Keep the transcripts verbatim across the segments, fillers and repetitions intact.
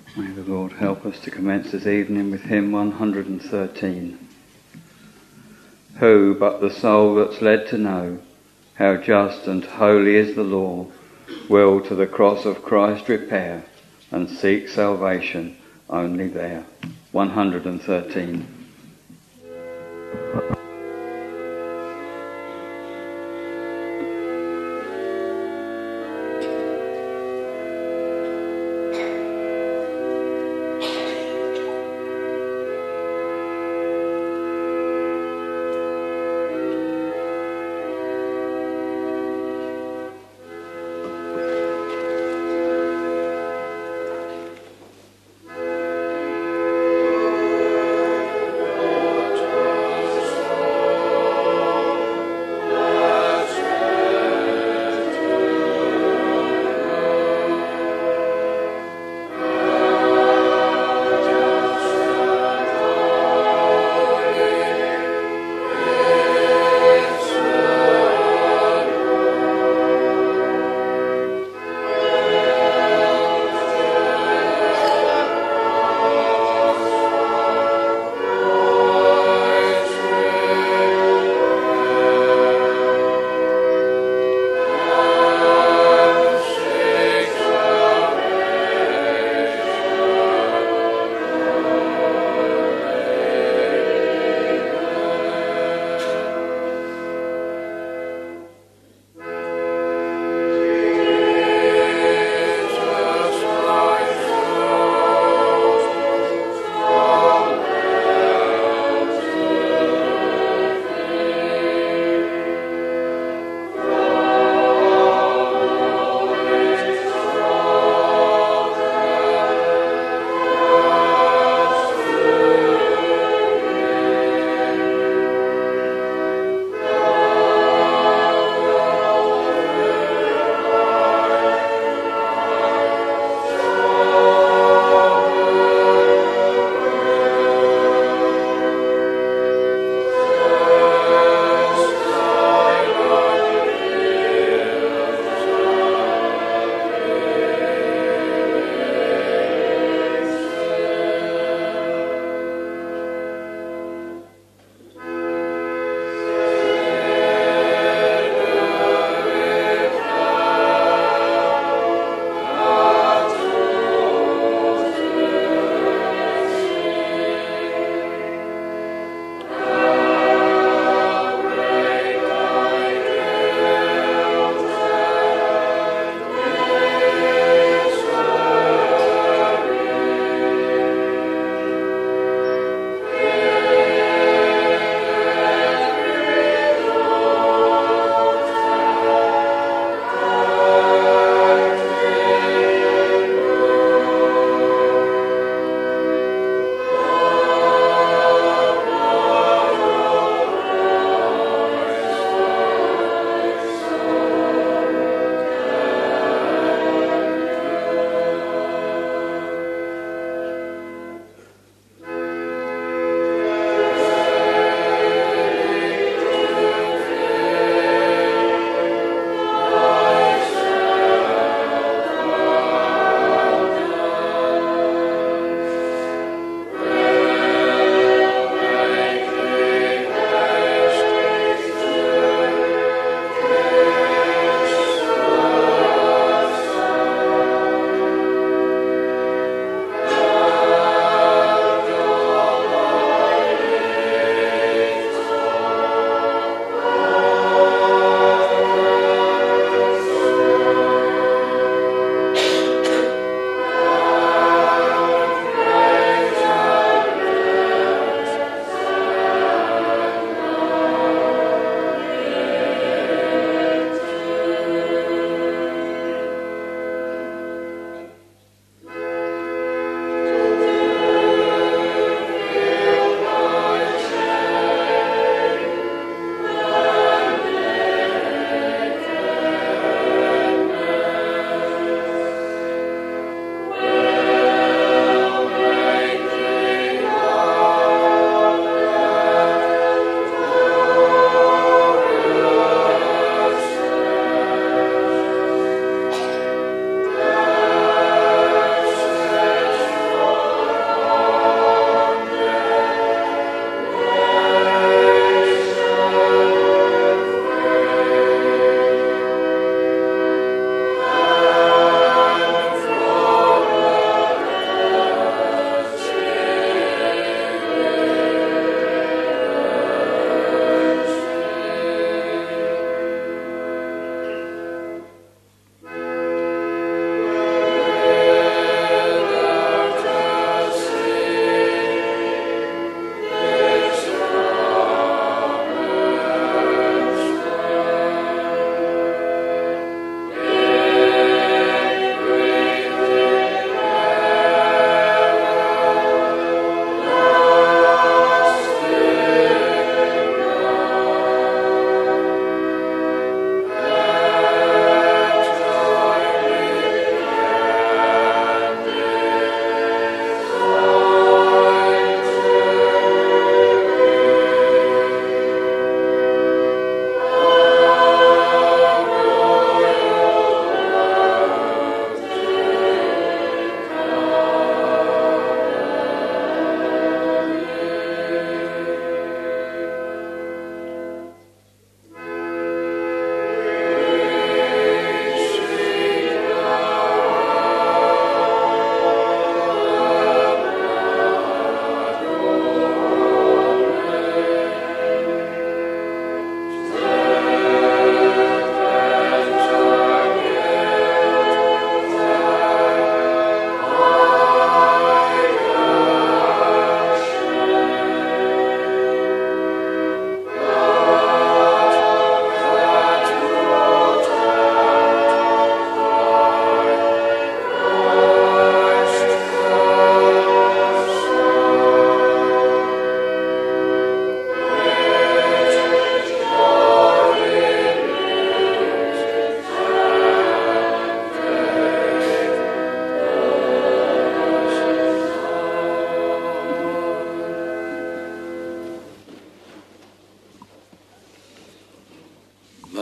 May the Lord help us to commence this evening with hymn one hundred thirteen. Who but the soul that's led to know how just and holy is the law will to the cross of Christ repair and seek salvation only there. one hundred thirteen.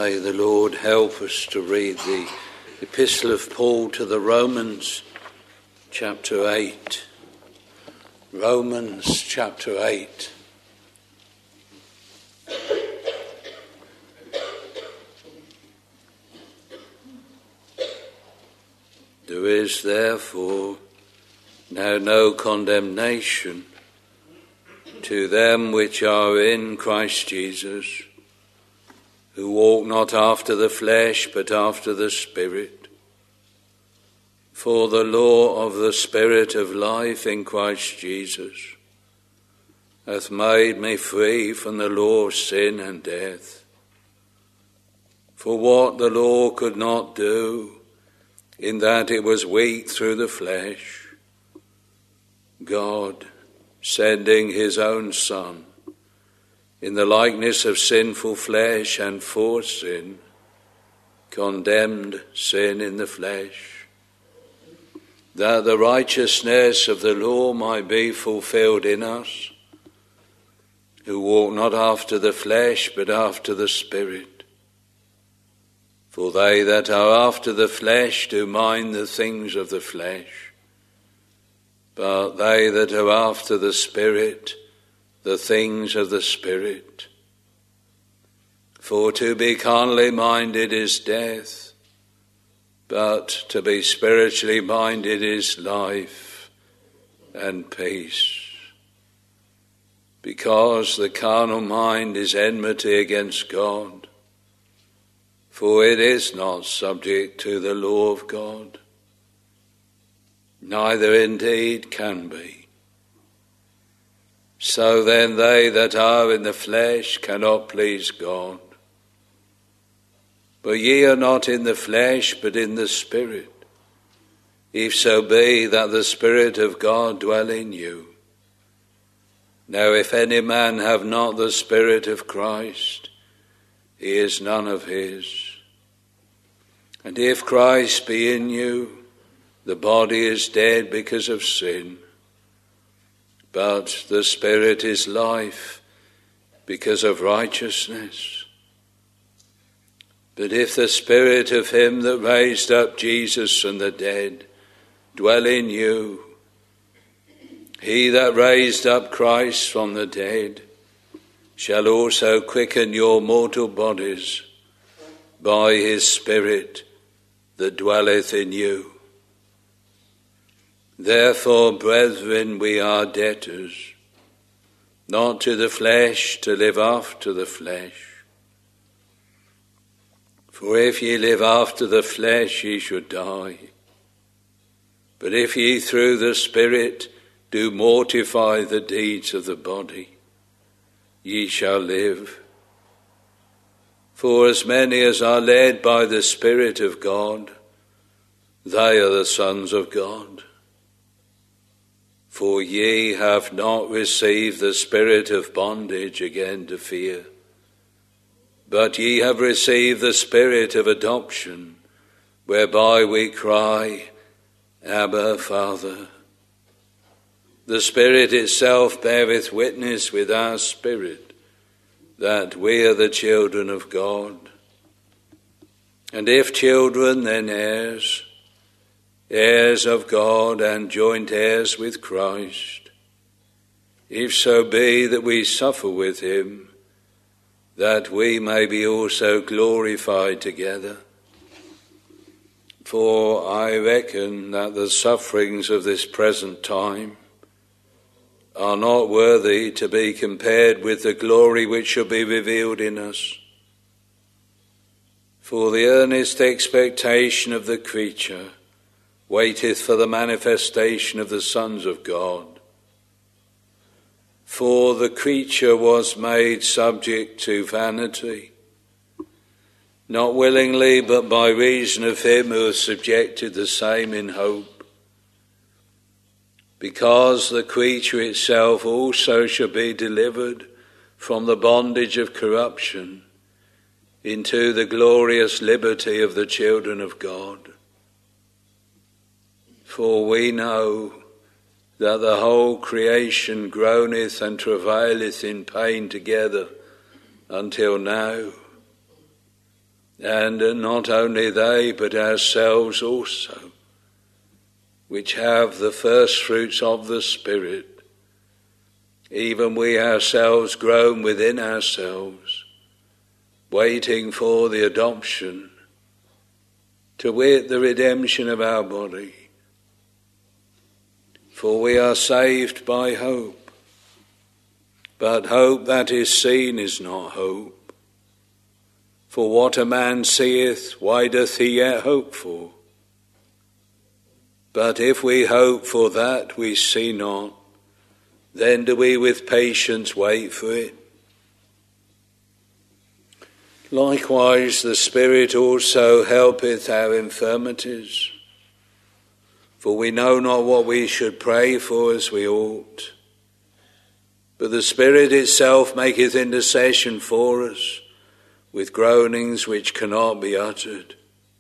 May the Lord help us to read the Epistle of Paul to the Romans, chapter eight. Romans chapter eight. There is therefore now no condemnation to them which are in Christ Jesus, who walk not after the flesh, but after the Spirit. For the law of the Spirit of life in Christ Jesus hath made me free from the law of sin and death. For what the law could not do, in that it was weak through the flesh, God, sending his own Son, in the likeness of sinful flesh and for sin, condemned sin in the flesh, that the righteousness of the law might be fulfilled in us, who walk not after the flesh, but after the Spirit. For they that are after the flesh do mind the things of the flesh, but they that are after the Spirit, the things of the Spirit. For to be carnally minded is death, but to be spiritually minded is life and peace. Because the carnal mind is enmity against God, for it is not subject to the law of God, neither indeed can be. So then they that are in the flesh cannot please God. But ye are not in the flesh, but in the Spirit, if so be that the Spirit of God dwell in you. Now if any man have not the Spirit of Christ, he is none of his. And if Christ be in you, the body is dead because of sin, but the Spirit is life because of righteousness. But if the Spirit of him that raised up Jesus from the dead dwell in you, he that raised up Christ from the dead shall also quicken your mortal bodies by his Spirit that dwelleth in you. Therefore, brethren, we are debtors, not to the flesh, to live after the flesh. For if ye live after the flesh, ye should die. But if ye through the Spirit do mortify the deeds of the body, ye shall live. For as many as are led by the Spirit of God, they are the sons of God. For ye have not received the spirit of bondage again to fear, but ye have received the Spirit of adoption, whereby we cry, Abba, Father. The Spirit itself beareth witness with our spirit that we are the children of God. And if children, then heirs, heirs of God and joint heirs with Christ, if so be that we suffer with him, that we may be also glorified together. For I reckon that the sufferings of this present time are not worthy to be compared with the glory which shall be revealed in us. For the earnest expectation of the creature waiteth for the manifestation of the sons of God. For the creature was made subject to vanity, not willingly, but by reason of him who has subjected the same in hope, because the creature itself also shall be delivered from the bondage of corruption into the glorious liberty of the children of God. For we know that the whole creation groaneth and travaileth in pain together until now. and not only they, but ourselves also, which have the first fruits of the Spirit, even we ourselves groan within ourselves, waiting for the adoption, to wit, the redemption of our body. For we are saved by hope, but hope that is seen is not hope. For what a man seeth, why doth he yet hope for? But if we hope for that we see not, then do we with patience wait for it. Likewise the Spirit also helpeth our infirmities, for we know not what we should pray for as we ought. But the Spirit itself maketh intercession for us with groanings which cannot be uttered.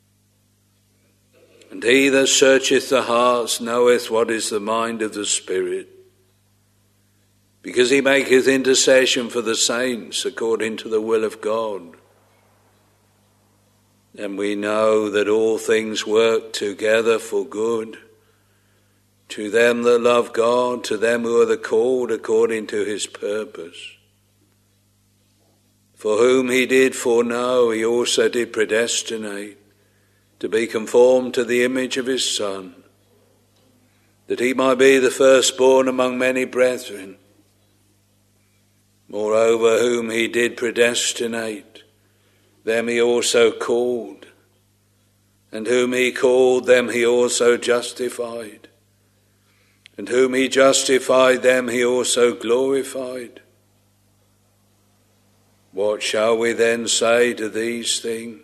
And he that searcheth the hearts knoweth what is the mind of the Spirit, because he maketh intercession for the saints according to the will of God. And we know that all things work together for good, to them that love God, to them who are the called according to his purpose. For whom he did foreknow, he also did predestinate, to be conformed to the image of his Son, that he might be the firstborn among many brethren. Moreover, whom he did predestinate, them he also called, and whom he called, them he also justified, and whom he justified, them he also glorified. What shall we then say to these things?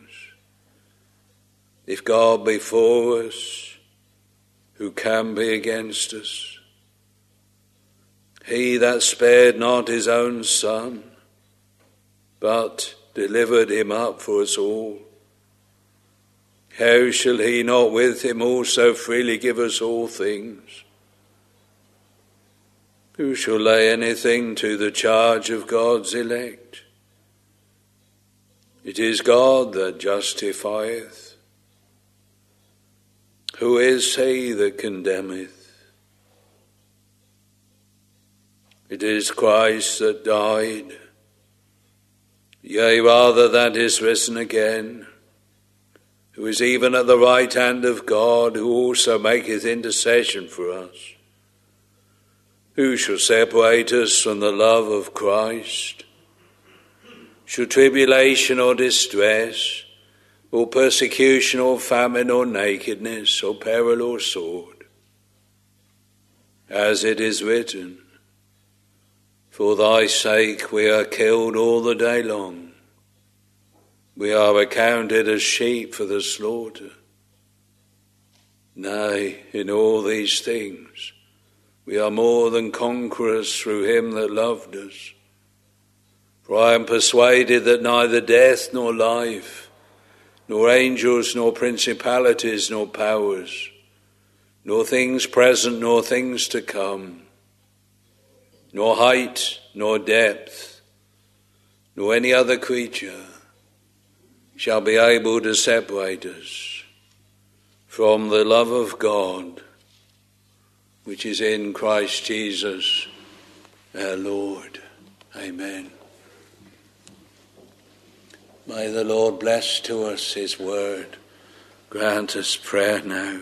If God be for us, who can be against us? He that spared not his own Son, but delivered him up for us all, how shall he not with him also freely give us all things? Who shall lay anything to the charge of God's elect? It is God that justifieth. Who is he that condemneth? It is Christ that died, yea, rather that is risen again, who is even at the right hand of God, who also maketh intercession for us. Who shall separate us from the love of Christ? Shall tribulation or distress, or persecution or famine or nakedness or peril or sword? As it is written, for thy sake we are killed all the day long. We are accounted as sheep for the slaughter. Nay, in all these things we are more than conquerors through him that loved us. For I am persuaded that neither death nor life, nor angels nor principalities nor powers, nor things present nor things to come, nor height, nor depth, nor any other creature shall be able to separate us from the love of God, which is in Christ Jesus our Lord. Amen. May the Lord bless to us his word. Grant us prayer now.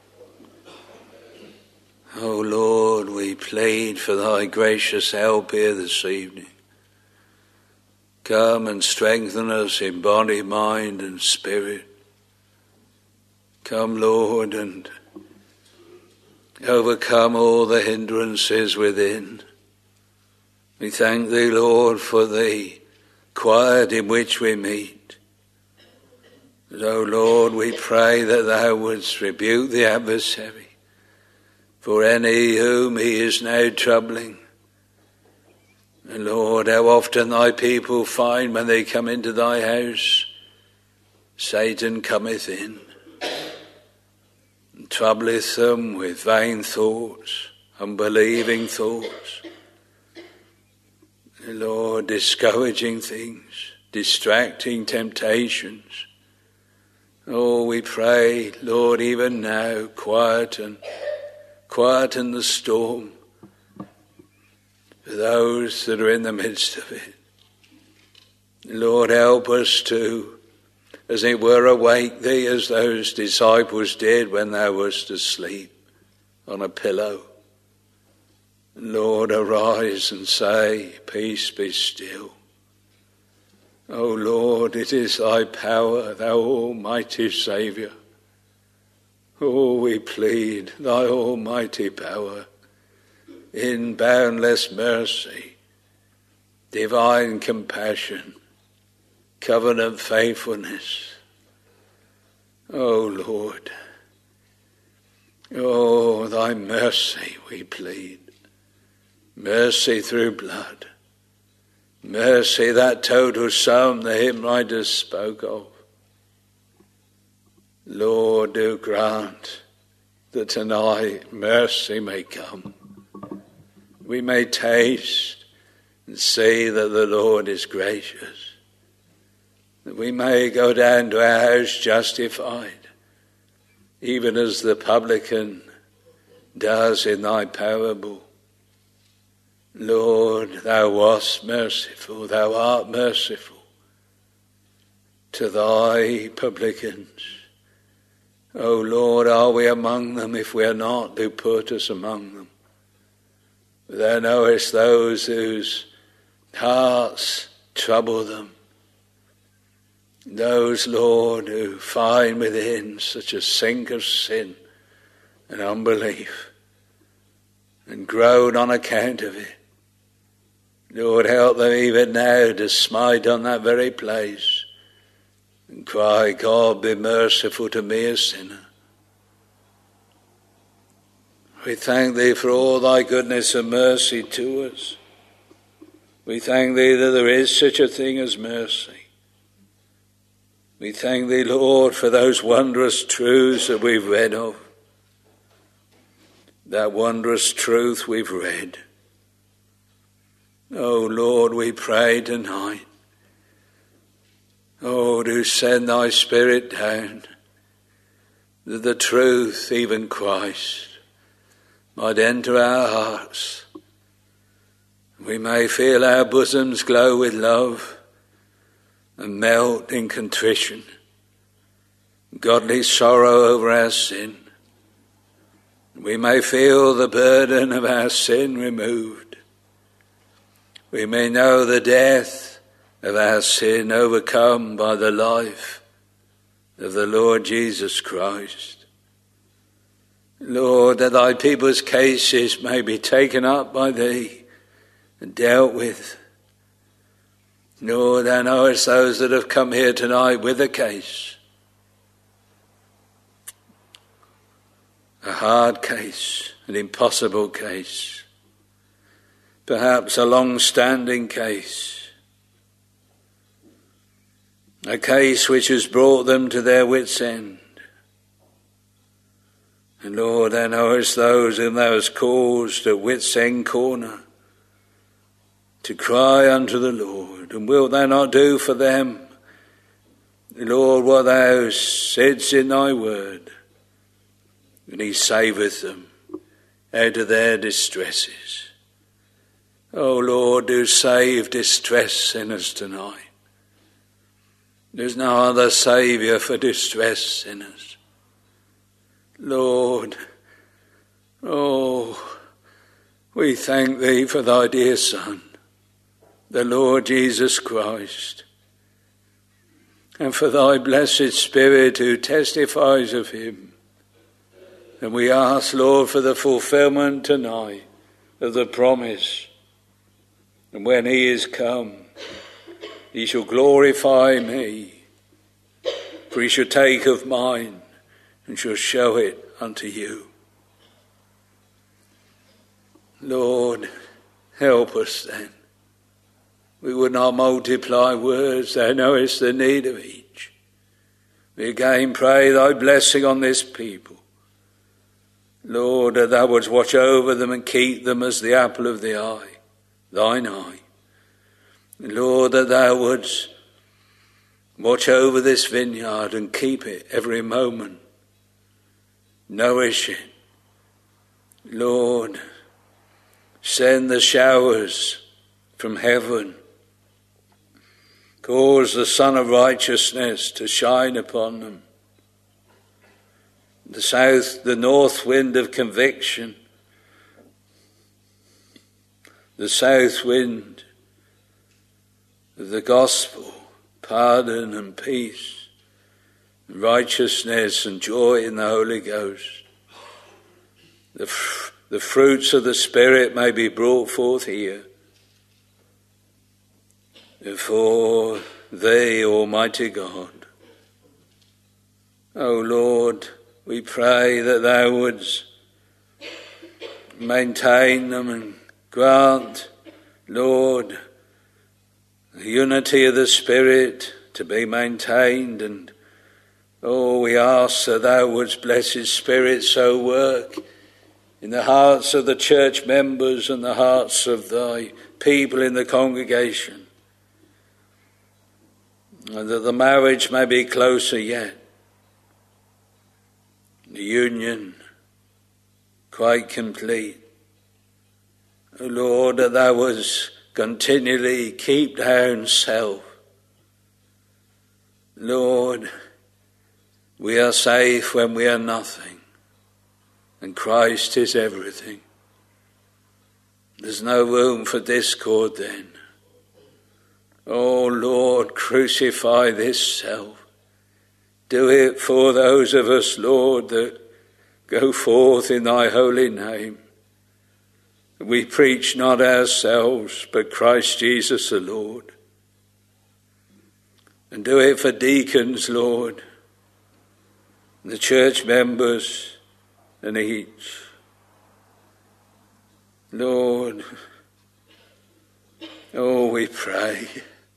O Lord, we plead for thy gracious help here this evening. Come and strengthen us in body, mind and spirit. Come, Lord, and overcome all the hindrances within. We thank thee, Lord, for the quiet in which we meet. And, O Lord, we pray that thou wouldst rebuke the adversary, for any whom he is now troubling. And Lord, how often thy people find when they come into thy house, Satan cometh in and troubleth them with vain thoughts, unbelieving thoughts. And Lord, discouraging things, distracting temptations, Oh, we pray, Lord, even now, quieten, quieten the storm for those that are in the midst of it. Lord, help us to, as it were, awake thee as those disciples did when thou wast asleep on a pillow. Lord, arise and say, peace be still. O Lord, it is thy power, thou almighty Saviour. Oh, we plead thy almighty power in boundless mercy, divine compassion, covenant faithfulness. O Lord, oh, thy mercy we plead. Mercy through blood. Mercy, that total sum the hymn writers spoke of. Lord, do grant that tonight mercy may come. We may taste and see that the Lord is gracious. That we may go down to our house justified, even as the publican does in thy parable. Lord, thou wast merciful, thou art merciful to thy publicans. O Lord, are we among them? If we are not, do put us among them. Thou knowest those whose hearts trouble them. Those, Lord, who find within such a sink of sin and unbelief and groan on account of it. Lord, help them even now to smite on that very place and cry, God, be merciful to me, a sinner. We thank thee for all thy goodness and mercy to us. We thank thee that there is such a thing as mercy. We thank thee, Lord, for those wondrous truths that we've read of. That wondrous truth we've read. Oh, Lord, we pray tonight. Oh, do send thy Spirit down, that the truth, even Christ, might enter our hearts. We may feel our bosoms glow with love and melt in contrition, godly sorrow over our sin. We may feel the burden of our sin removed. We may know the death of our sin overcome by the life of the Lord Jesus Christ. Lord, that thy people's cases may be taken up by thee and dealt with. Lord, thou knowest those that have come here tonight with a case. A hard case, an impossible case. Perhaps a long-standing case. A case which has brought them to their wits' end. And Lord, thou knowest those whom thou hast caused at wits' end corner to cry unto the Lord. And wilt thou not do for them, Lord, what thou saidst in thy word? And he saveth them out of their distresses. Oh Lord, do save distressed sinners tonight. There's no other Saviour for distressed sinners. Lord, oh, we thank thee for thy dear Son, the Lord Jesus Christ, and for thy blessed Spirit who testifies of him. And we ask, Lord, for the fulfillment tonight of the promise. And when he is come, he shall glorify me, for he shall take of mine and shall show it unto you. Lord, help us then. We would not multiply words, thou knowest the need of each. We again pray thy blessing on this people. Lord, that thou wouldst watch over them and keep them as the apple of the eye, thine eye. Lord, that thou wouldst Watch over this vineyard and keep it every moment. Nourish it. Lord, send the showers from heaven. Cause the sun of righteousness to shine upon them. The south, the north wind of conviction. The south wind of the gospel, pardon and peace, righteousness and joy in the Holy Ghost. The, f- the fruits of the Spirit may be brought forth here. For thee, Almighty God. O Lord, we pray that thou wouldst maintain them and grant, Lord, the unity of the Spirit to be maintained. And, oh, we ask that thou wouldst, blessed Spirit, so work in the hearts of the church members and the hearts of thy people in the congregation, and that the marriage may be closer yet, the union quite complete. O Lord, that thou wouldst continually keep down self. Lord, we are safe when we are nothing, and Christ is everything. There's no room for discord then. Oh Lord, crucify this self. Do it for those of us, Lord, that go forth in thy holy name. We preach not ourselves, but Christ Jesus the Lord. And do it for deacons, Lord, the church members, and each. Lord, oh, we pray,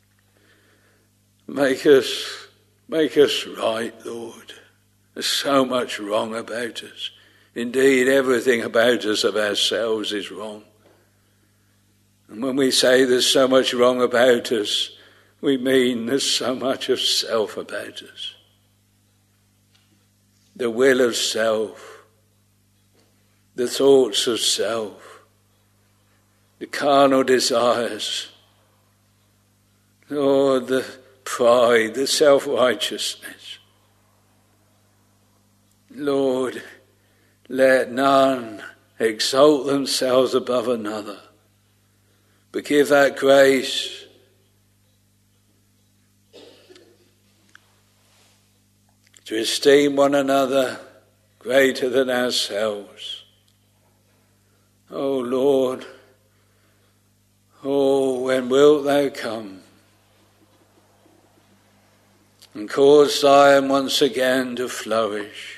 make us, make us right, Lord. There's so much wrong about us. Indeed, everything about us of ourselves is wrong. And when we say there's so much wrong about us, we mean there's so much of self about us. The will of self, the thoughts of self, the carnal desires, Lord, the pride, the self-righteousness. Lord, let none exalt themselves above another, but give that grace to esteem one another greater than ourselves. O Lord, oh, when wilt thou come and cause Zion once again to flourish?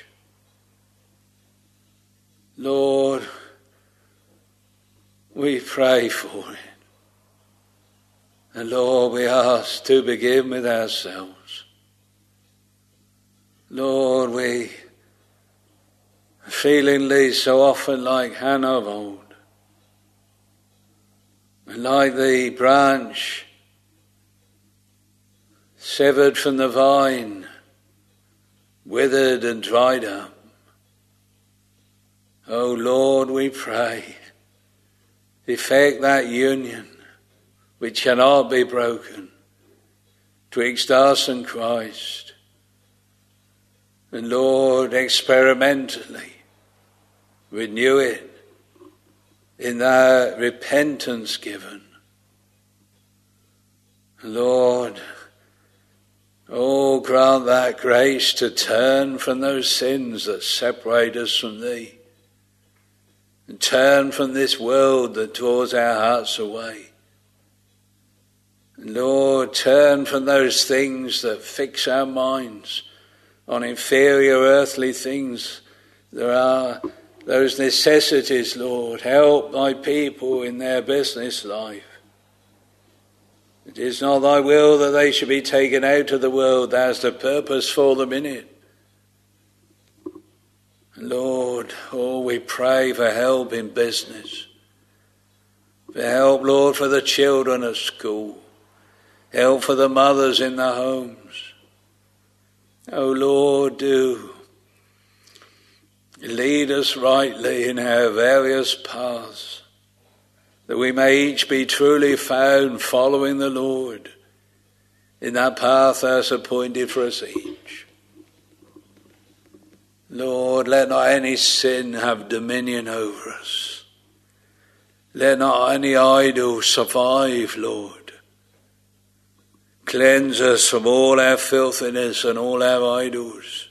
Lord, we pray for it. And Lord, we ask to begin with ourselves. Lord, we are feelingly so often like Hannah of old, and like the branch severed from the vine, withered and dried up. Oh Lord, we pray, effect that union which cannot be broken twixt us and Christ. And Lord, experimentally renew it in that repentance given. Lord, oh, grant that grace to turn from those sins that separate us from Thee, and turn from this world that draws our hearts away. And Lord, turn from those things that fix our minds on inferior earthly things. There are those necessities, Lord. Help thy people in their business life. It is not thy will that they should be taken out of the world. Thou hast a purpose for them in it. Lord, oh, we pray for help in business. For help, Lord, for the children at school. Help for the mothers in the homes. O Lord, do lead us rightly in our various paths, that we may each be truly found following the Lord in that path thou hast appointed for us each. Lord, let not any sin have dominion over us. Let not any idol survive, Lord. Cleanse us from all our filthiness and all our idols.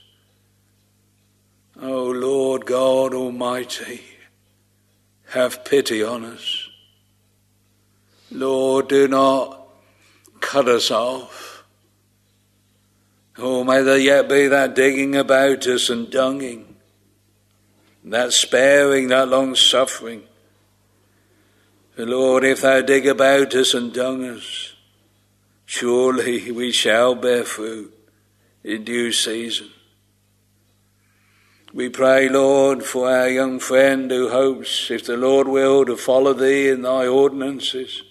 O Lord God Almighty, have pity on us. Lord, do not cut us off. Oh, may there yet be that digging about us and dunging, that sparing, that long-suffering. For Lord, if thou dig about us and dung us, surely we shall bear fruit in due season. We pray, Lord, for our young friend who hopes, if the Lord will, to follow thee in thy ordinances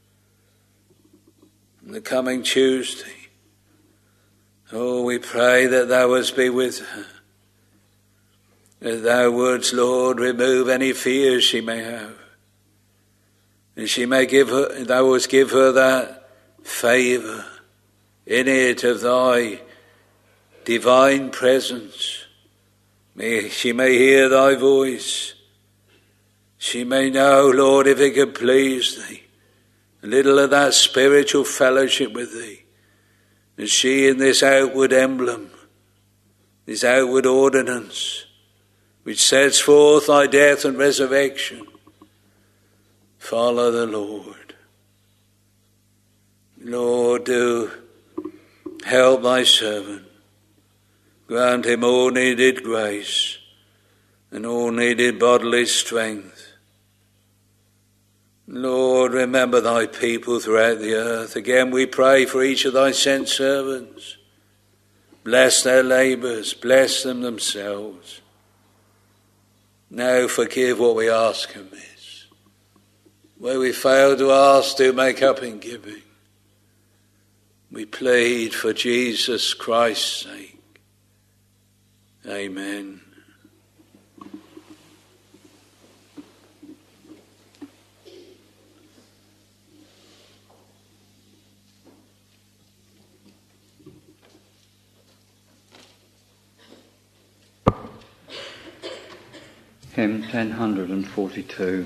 on the coming Tuesday. Oh, we pray that thou wouldst be with her, that thou wouldst, Lord, remove any fears she may have, and she may give her, thou wouldst give her that favour in it of thy divine presence. May she may hear thy voice. She may know, Lord, if it could please thee, a little of that spiritual fellowship with thee. And she in this outward emblem, this outward ordinance, which sets forth thy death and resurrection, follow the Lord. Lord, do help thy servant. Grant him all needed grace and all needed bodily strength. Lord, remember thy people throughout the earth. Again we pray for each of thy sent servants. Bless their labours, bless them themselves. Now forgive what we ask amiss. Where we fail to ask, do make up in giving. We plead for Jesus Christ's sake. Amen. Hymn ten forty-two.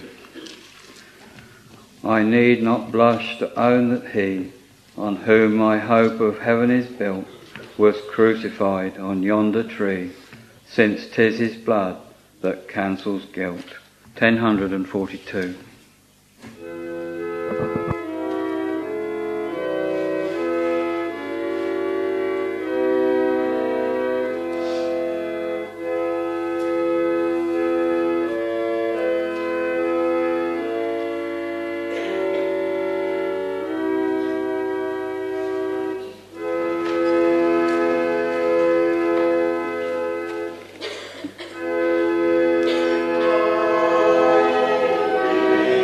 I need not blush to own that he, on whom my hope of heaven is built, was crucified on yonder tree, since 'tis his blood that cancels guilt. ten forty-two. Amen.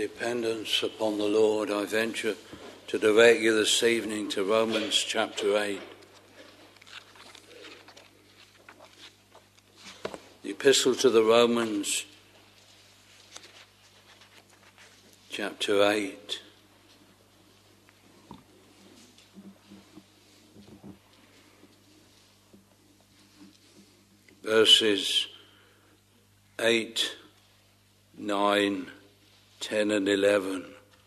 dependence upon the Lord, I venture to direct you this evening to Romans chapter eight. The Epistle to the Romans, chapter eight. Verses eight, nine, ten and eleven.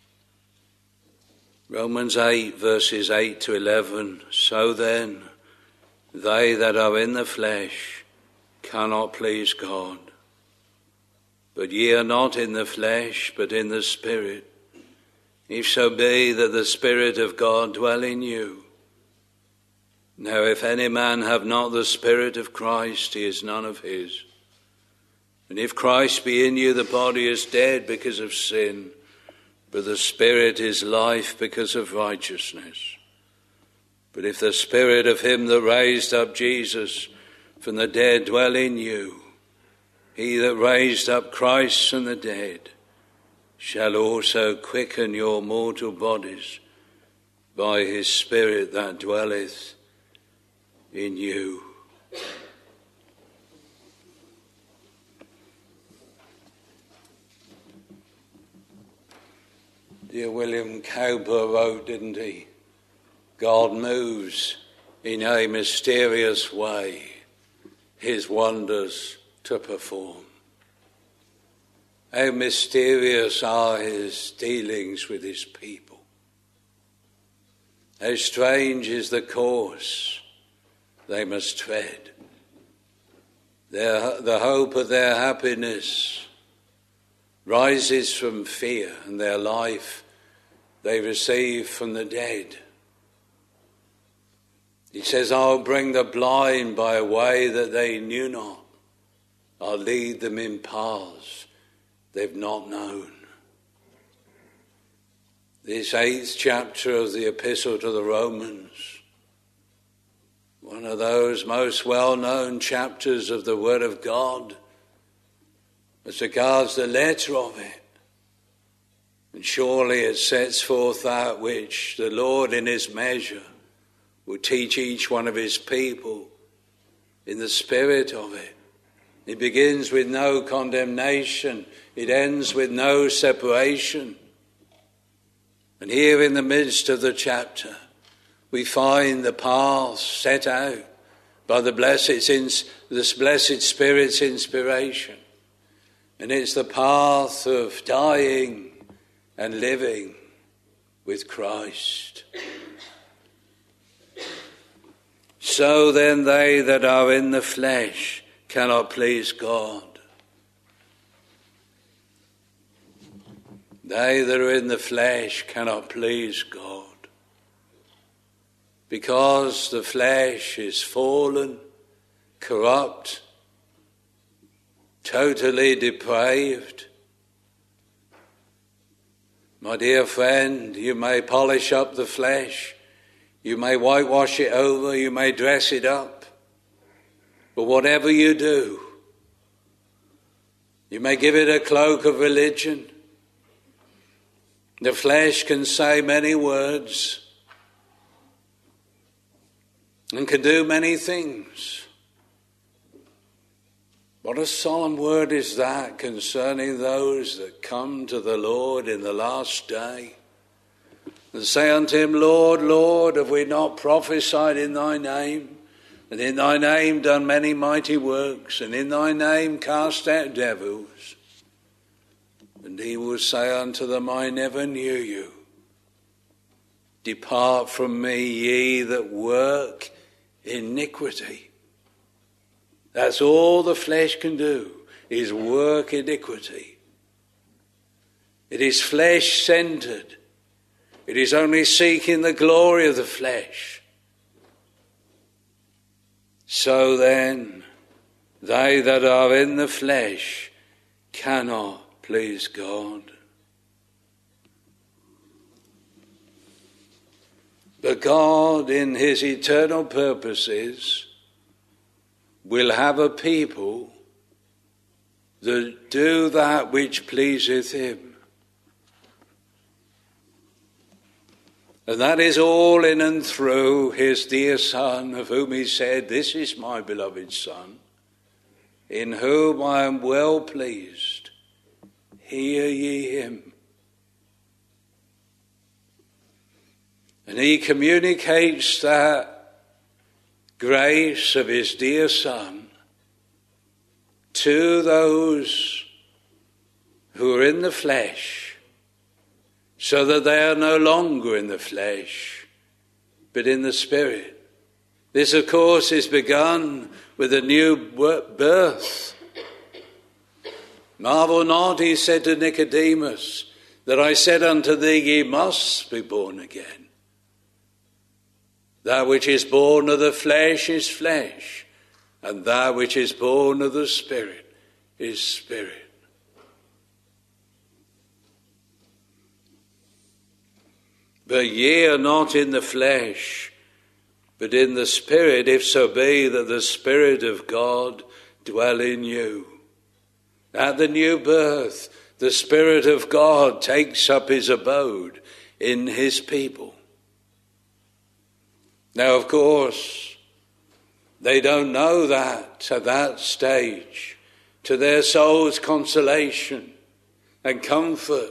Romans eight, verses eight to eleven. So then, they that are in the flesh cannot please God. But ye are not in the flesh, but in the Spirit, if so be that the Spirit of God dwell in you. Now if any man have not the Spirit of Christ, he is none of his. And if Christ be in you, the body is dead because of sin, but the Spirit is life because of righteousness. But if the Spirit of him that raised up Jesus from the dead dwell in you, he that raised up Christ from the dead shall also quicken your mortal bodies by his Spirit that dwelleth in you. Dear William Cowper wrote, didn't he? God moves in a mysterious way his wonders to perform. How mysterious are his dealings with his people. How strange is the course they must tread. Their, the hope of their happiness rises from fear, and their life they receive from the dead. He says, I'll bring the blind by a way that they knew not. I'll lead them in paths they've not known. This eighth chapter of the Epistle to the Romans, one of those most well-known chapters of the Word of God as regards the letter of it. And surely it sets forth that which the Lord in his measure will teach each one of his people in the spirit of it. It begins with no condemnation. It ends with no separation. And here in the midst of the chapter, we find the path set out by the blessed, this blessed Spirit's inspiration. And it's the path of dying and living with Christ. So then they that are in the flesh cannot please God. They that are in the flesh cannot please God. Because the flesh is fallen, corrupt, totally depraved. My dear friend, you may polish up the flesh, you may whitewash it over, you may dress it up, but whatever you do, you may give it a cloak of religion. The flesh can say many words and can do many things. What a solemn word is that concerning those that come to the Lord in the last day and say unto him, Lord, Lord, have we not prophesied in thy name, and in thy name done many mighty works, and in thy name cast out devils? And he will say unto them, I never knew you. Depart from me, ye that work iniquity. That's all the flesh can do, is work iniquity. It is flesh-centered. It is only seeking the glory of the flesh. So then, they that are in the flesh cannot please God. But God, in his eternal purposes, will have a people that do that which pleaseth him. And that is all in and through his dear Son, of whom he said, "This is my beloved Son, in whom I am well pleased. Hear ye him." And he communicates that grace of his dear Son to those who are in the flesh, so that they are no longer in the flesh, but in the Spirit. This, of course, is begun with a new birth. "Marvel not," he said to Nicodemus, "that I said unto thee, ye must be born again. That which is born of the flesh is flesh, and that which is born of the Spirit is spirit." "But ye are not in the flesh, but in the Spirit, if so be that the Spirit of God dwell in you." At the new birth, the Spirit of God takes up his abode in his people. Now, of course, they don't know that at that stage, to their soul's consolation and comfort.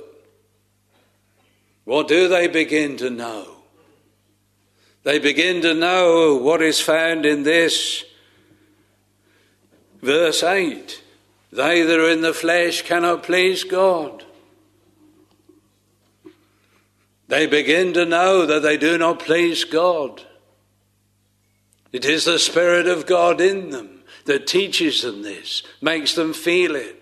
What do they begin to know? They begin to know what is found in this verse eight. "They that are in the flesh cannot please God." They begin to know that they do not please God. It is the Spirit of God in them that teaches them this, makes them feel it.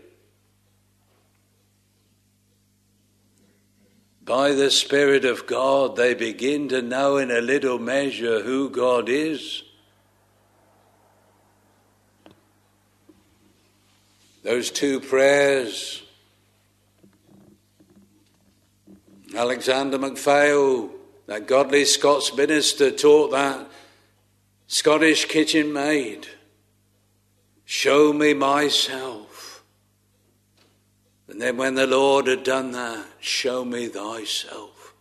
By the Spirit of God, they begin to know in a little measure who God is. Those two prayers, Alexander MacPhail, that godly Scots minister, taught that Scottish kitchen maid, "Show me myself." And then when the Lord had done that, "Show me thyself."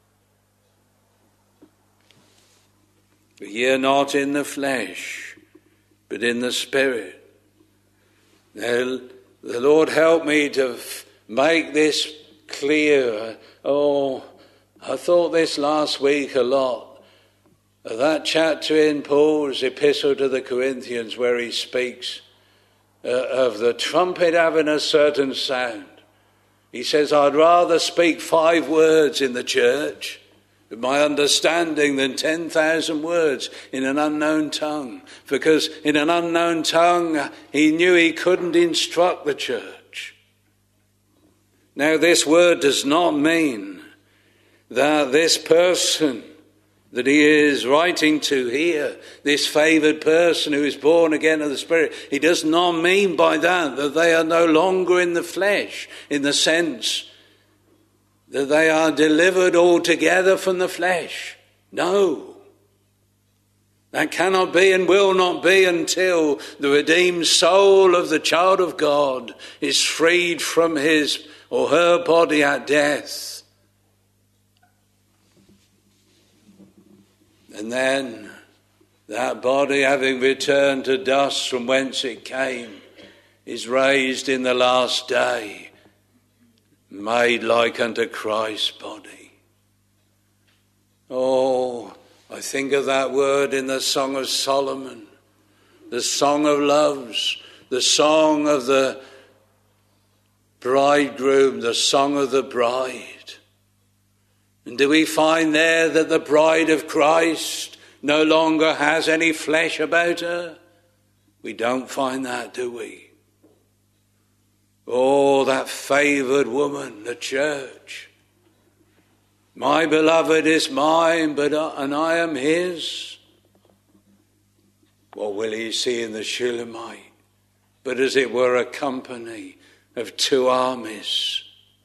"But ye are not in the flesh, but in the Spirit." Now, the Lord help me to f- make this clear. Oh, I thought this last week a lot. Of that chapter in Paul's epistle to the Corinthians where he speaks uh, of the trumpet having a certain sound. He says, "I'd rather speak five words in the church with my understanding than ten thousand words in an unknown tongue." Because in an unknown tongue, he knew he couldn't instruct the church. Now, this word does not mean that this person that he is writing to here, this favoured person who is born again of the Spirit, he does not mean by that that they are no longer in the flesh, in the sense that they are delivered altogether from the flesh. No. That cannot be and will not be until the redeemed soul of the child of God is freed from his or her body at death. And then that body, having returned to dust from whence it came, is raised in the last day, made like unto Christ's body. Oh, I think of that word in the Song of Solomon, the Song of Loves, the song of the bridegroom, the song of the bride. And do we find there that the bride of Christ no longer has any flesh about her? We don't find that, do we? Oh, that favoured woman, the church. My beloved is mine, but uh, and I am his. What will he see in the Shulamite? But as it were a company of two armies.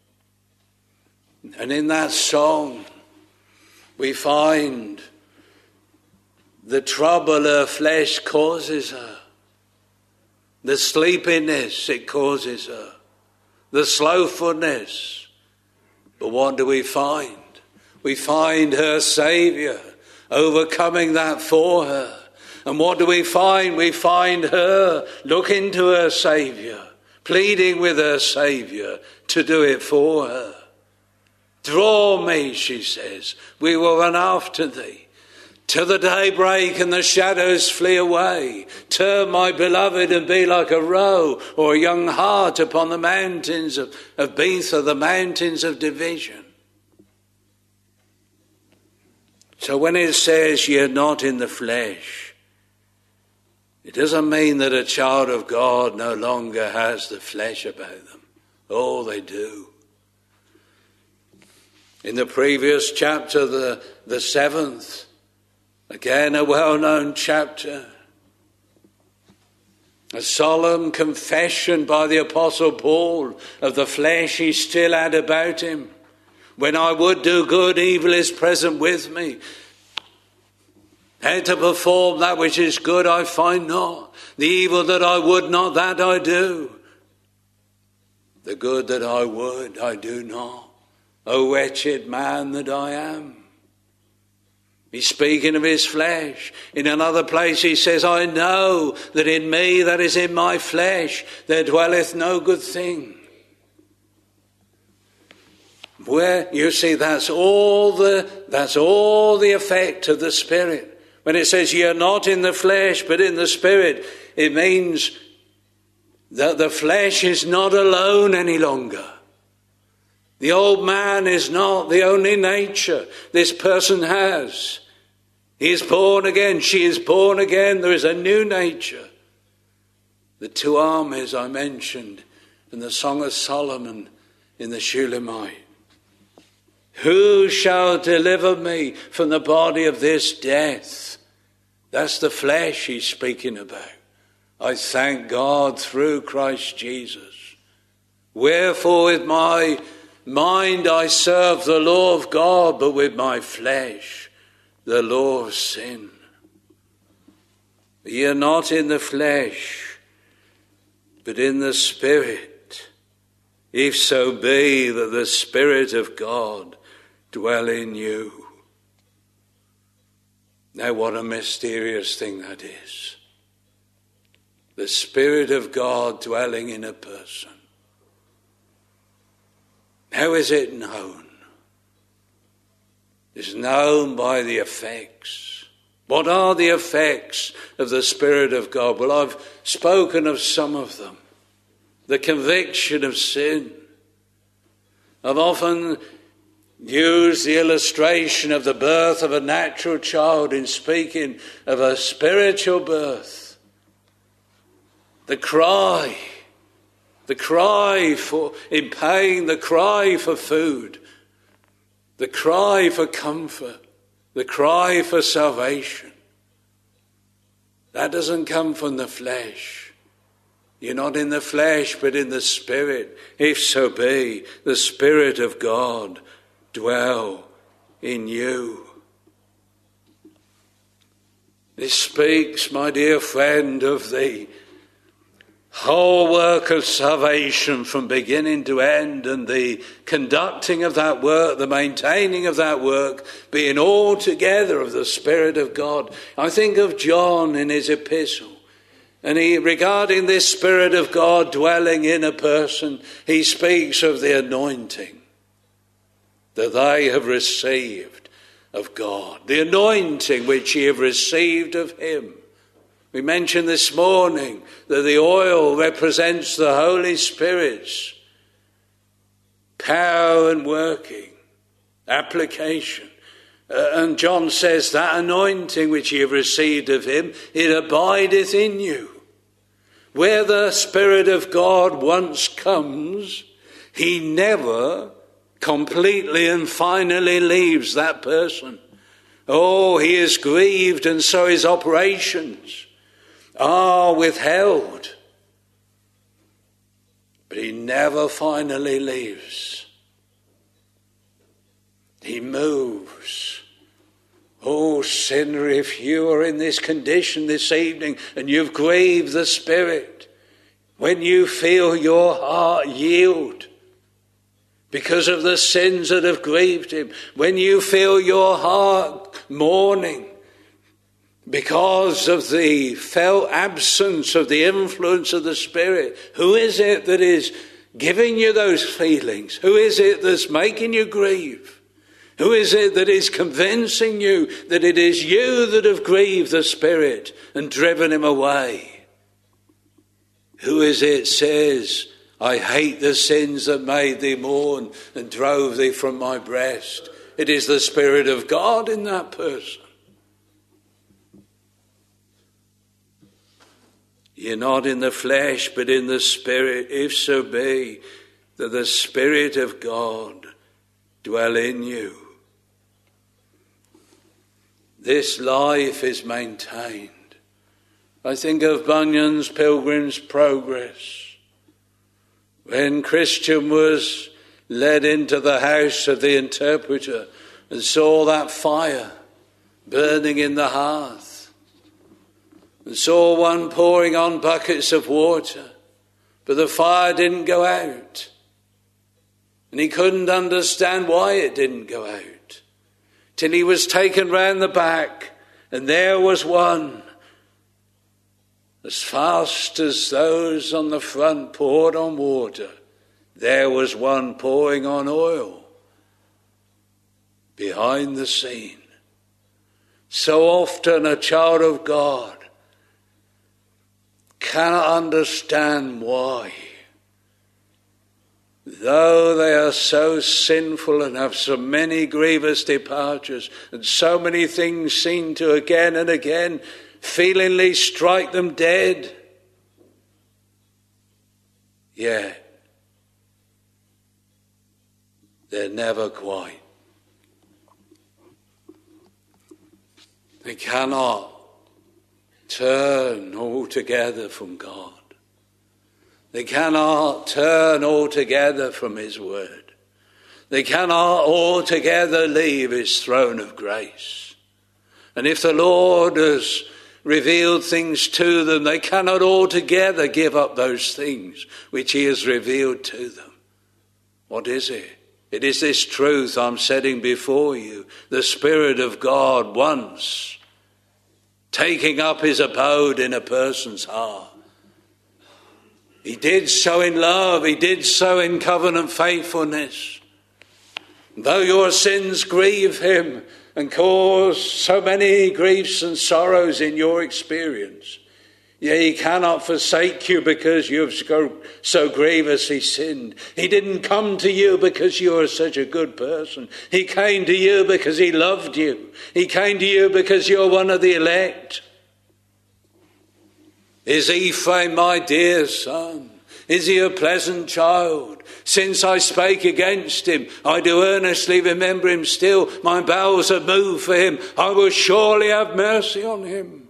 And in that song, we find the trouble her flesh causes her, the sleepiness it causes her, the slothfulness. But what do we find? we find her Saviour overcoming that for her. And what do we find? We find her looking to her Saviour, pleading with her Saviour to do it for her. Draw me, she says, we will run after thee. Till the daybreak and the shadows flee away. Turn, my beloved, and be like a roe or a young hart upon the mountains of, of Bether, the mountains of division. So when it says you're not in the flesh, it doesn't mean that a child of God no longer has the flesh about them. Oh, they do. In the previous chapter, the, the seventh, again, a well-known chapter. A solemn confession by the Apostle Paul of the flesh he still had about him. When I would do good, evil is present with me. How to perform that which is good I find not. The evil that I would not, that I do. The good that I would, I do not. O wretched man that I am. He's speaking of his flesh. In another place he says, I know that in me, that is in my flesh, there dwelleth no good thing. Where, you see, that's all the, that's all the effect of the Spirit. When it says you're not in the flesh, but in the Spirit, it means that the flesh is not alone any longer. The old man is not the only nature this person has. He is born again. She is born again. There is a new nature. The two armies I mentioned in the Song of Solomon in the Shulamite. Who shall deliver me from the body of this death? That's the flesh he's speaking about. I thank God through Christ Jesus. Wherefore with my mind I serve the law of God, but with my flesh the law of sin. Ye are not in the flesh, but in the Spirit, if so be that the Spirit of God dwell in you. Now what a mysterious thing that is. The Spirit of God dwelling in a person. How is it known? It's known by the effects. What are the effects of the Spirit of God? Well, I've spoken of some of them. The conviction of sin. I've often used the illustration of the birth of a natural child in speaking of a spiritual birth. The cry, the cry for, in pain, the cry for food, the cry for comfort, the cry for salvation. That doesn't come from the flesh. You're not in the flesh, but in the Spirit, if so be the Spirit of God dwell in you. This speaks, my dear friend, of the whole work of salvation from beginning to end, and the conducting of that work, the maintaining of that work, being altogether of the Spirit of God. I think of John in his epistle, and he, regarding this Spirit of God dwelling in a person, he speaks of the anointing that they have received of God, the anointing which ye have received of him. We mentioned this morning that the oil represents the Holy Spirit's power and working, application. Uh, and John says that anointing which ye have received of him, it abideth in you. Where the Spirit of God once comes, he never completely and finally leaves that person. Oh, he is grieved, and so his operations are withheld. But he never finally leaves. He moves. Oh, sinner, if you are in this condition this evening and you've grieved the Spirit, when you feel your heart yield, because of the sins that have grieved him, when you feel your heart mourning because of the felt absence of the influence of the Spirit, who is it that is giving you those feelings? Who is it that's making you grieve? Who is it that is convincing you that it is you that have grieved the Spirit and driven him away? Who is it says, I hate the sins that made thee mourn and drove thee from my breast? It is the Spirit of God in that person. You're not in the flesh, but in the Spirit, if so be that the Spirit of God dwell in you. This life is maintained. I think of Bunyan's Pilgrim's Progress, when Christian was led into the house of the interpreter and saw that fire burning in the hearth, and saw one pouring on buckets of water, but the fire didn't go out. And he couldn't understand why it didn't go out, till he was taken round the back, and there was one, as fast as those on the front poured on water, there was one pouring on oil behind the scene. So often a child of God cannot understand why, though they are so sinful and have so many grievous departures and so many things seem to again and again feelingly strike them dead, yet they're never quite. They cannot turn altogether from God. They cannot turn altogether from his word. They cannot altogether leave his throne of grace. And if the Lord has revealed things to them, they cannot altogether give up those things which he has revealed to them. What is it? It is this truth I'm setting before you. The Spirit of God once taking up his abode in a person's heart. He did so in love. He did so in covenant faithfulness. Though your sins grieve him and cause so many griefs and sorrows in your experience, yet he cannot forsake you because you have so grievously sinned. He didn't come to you because you are such a good person. He came to you because he loved you. He came to you because you're one of the elect. Is Ephraim my dear son? Is he a pleasant child? Since I spake against him, I do earnestly remember him still. My bowels are moved for him. I will surely have mercy on him.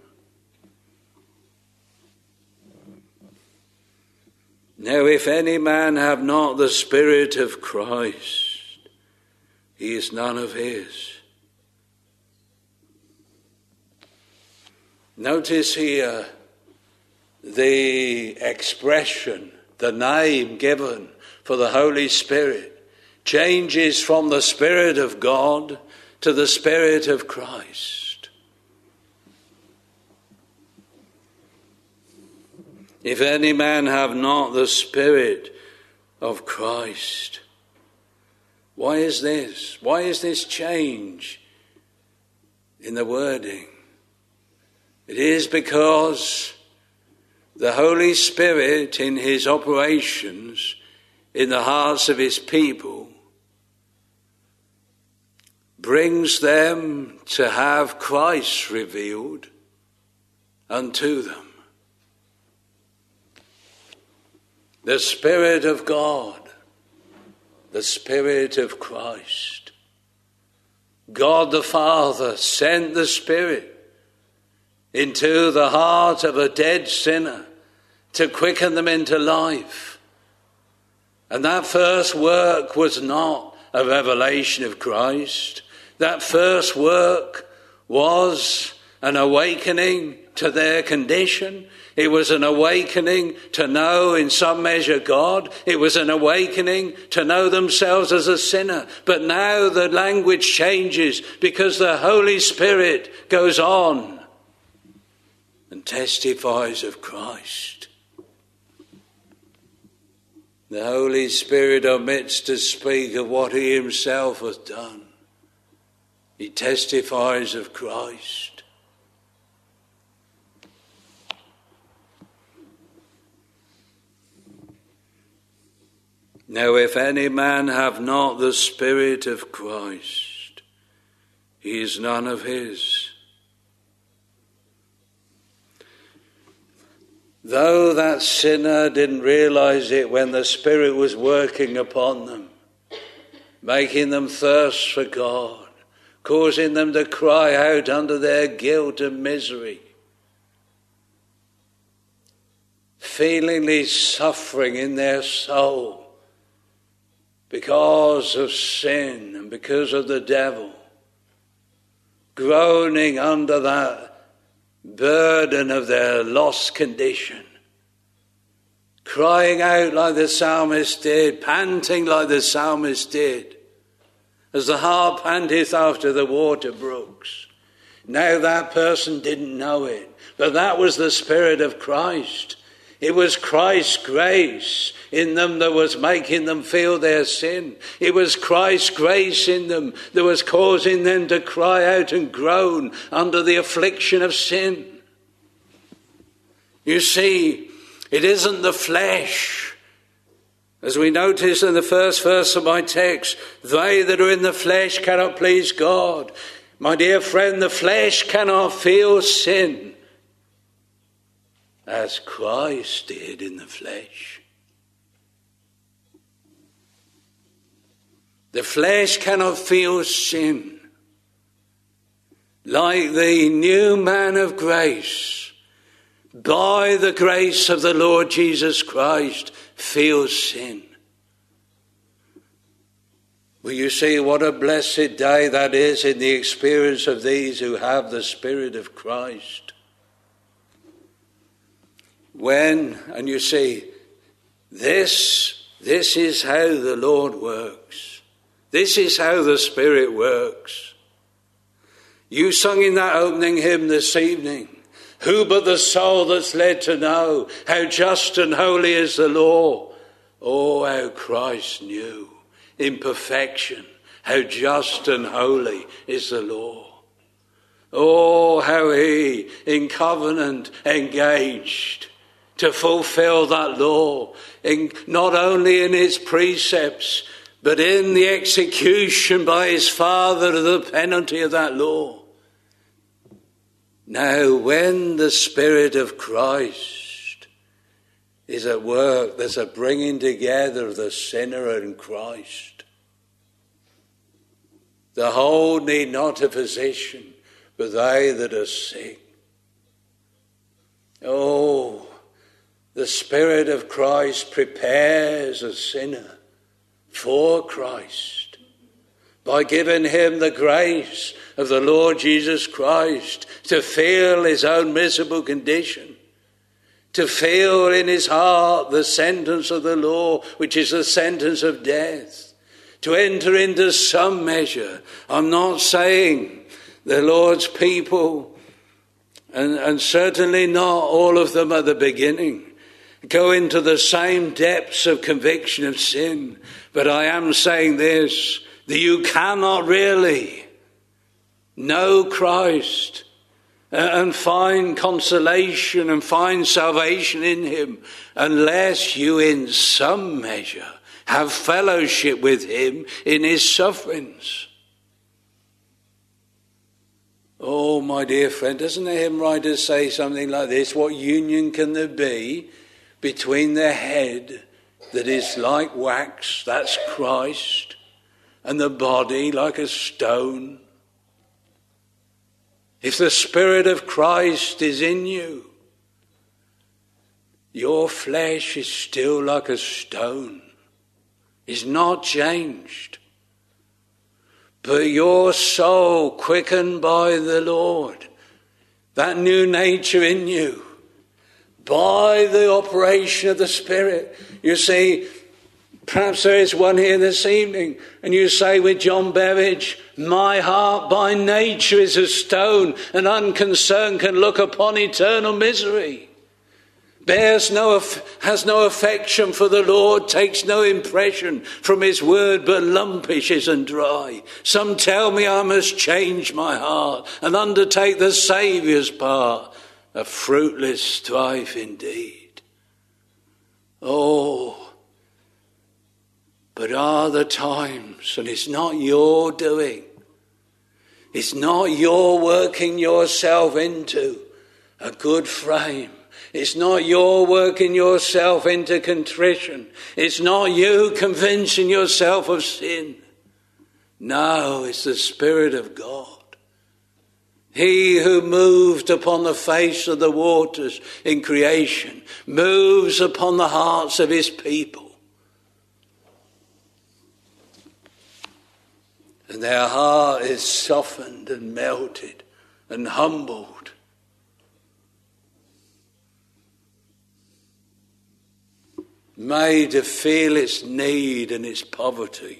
Now, if any man have not the Spirit of Christ, he is none of his. Notice here the expression, the name given for the Holy Spirit changes from the Spirit of God to the Spirit of Christ. If any man have not the Spirit of Christ, why is this? Why is this change in the wording? It is because the Holy Spirit in his operations in the hearts of his people brings them to have Christ revealed unto them. The Spirit of God, the Spirit of Christ. God the Father sent the Spirit into the heart of a dead sinner to quicken them into life. And that first work was not a revelation of Christ. That first work was an awakening to their condition. It was an awakening to know in some measure God. It was an awakening to know themselves as a sinner. But now the language changes because the Holy Spirit goes on and testifies of Christ. The Holy Spirit omits to speak of what he himself has done. He testifies of Christ. Now, if any man have not the Spirit of Christ, he is none of his. Though that sinner didn't realize it when the Spirit was working upon them, making them thirst for God, causing them to cry out under their guilt and misery, feelingly suffering in their soul, because of sin and because of the devil, groaning under that burden of their lost condition, crying out like the psalmist did, panting like the psalmist did, as the hart panteth after the water brooks. Now that person didn't know it, but that was the Spirit of Christ. It was Christ's grace in them that was making them feel their sin. It was Christ's grace in them that was causing them to cry out and groan under the affliction of sin. You see, it isn't the flesh. As we notice in the first verse of my text, they that are in the flesh cannot please God. My dear friend, the flesh cannot feel sin as Christ did in the flesh. The flesh cannot feel sin like the new man of grace, by the grace of the Lord Jesus Christ, feels sin. Well, you see what a blessed day that is in the experience of these who have the Spirit of Christ. When, and you see, this, this is how the Lord works. This is how the Spirit works. You sung in that opening hymn this evening, who but the soul that's led to know how just and holy is the law? Oh, how Christ knew in perfection how just and holy is the law. Oh, how he in covenant engaged to fulfill that law, in, not only in its precepts, but in the execution by his Father of the penalty of that law. Now, when the Spirit of Christ is at work, there's a bringing together of the sinner and Christ. The whole need not a physician, but they that are sick. Oh, the Spirit of Christ prepares a sinner for Christ by giving him the grace of the Lord Jesus Christ to feel his own miserable condition, to feel in his heart the sentence of the law, which is the sentence of death, to enter into some measure. I'm not saying the Lord's people, and, and certainly not all of them at the beginning, go into the same depths of conviction of sin. But I am saying this, that you cannot really know Christ and find consolation and find salvation in him unless you in some measure have fellowship with him in his sufferings. Oh, my dear friend, doesn't the hymn writer say something like this? What union can there be between the head that is like wax, that's Christ, and the body like a stone? If the Spirit of Christ is in you, your flesh is still like a stone, is not changed. But your soul, quickened by the Lord, that new nature in you by the operation of the Spirit. You see, perhaps there is one here this evening, and you say with John Berridge, my heart by nature is a stone, and unconcerned can look upon eternal misery. Bears no, has no affection for the Lord, takes no impression from his word, but lumpish is and dry. Some tell me I must change my heart and undertake the Saviour's part, a fruitless strife indeed. Oh, but are the times, and it's not your doing, it's not your working yourself into a good frame. It's not your working yourself into contrition. It's not you convincing yourself of sin. No, it's the Spirit of God. He who moved upon the face of the waters in creation moves upon the hearts of his people. And their heart is softened and melted and humbled. Made to feel its need and its poverty.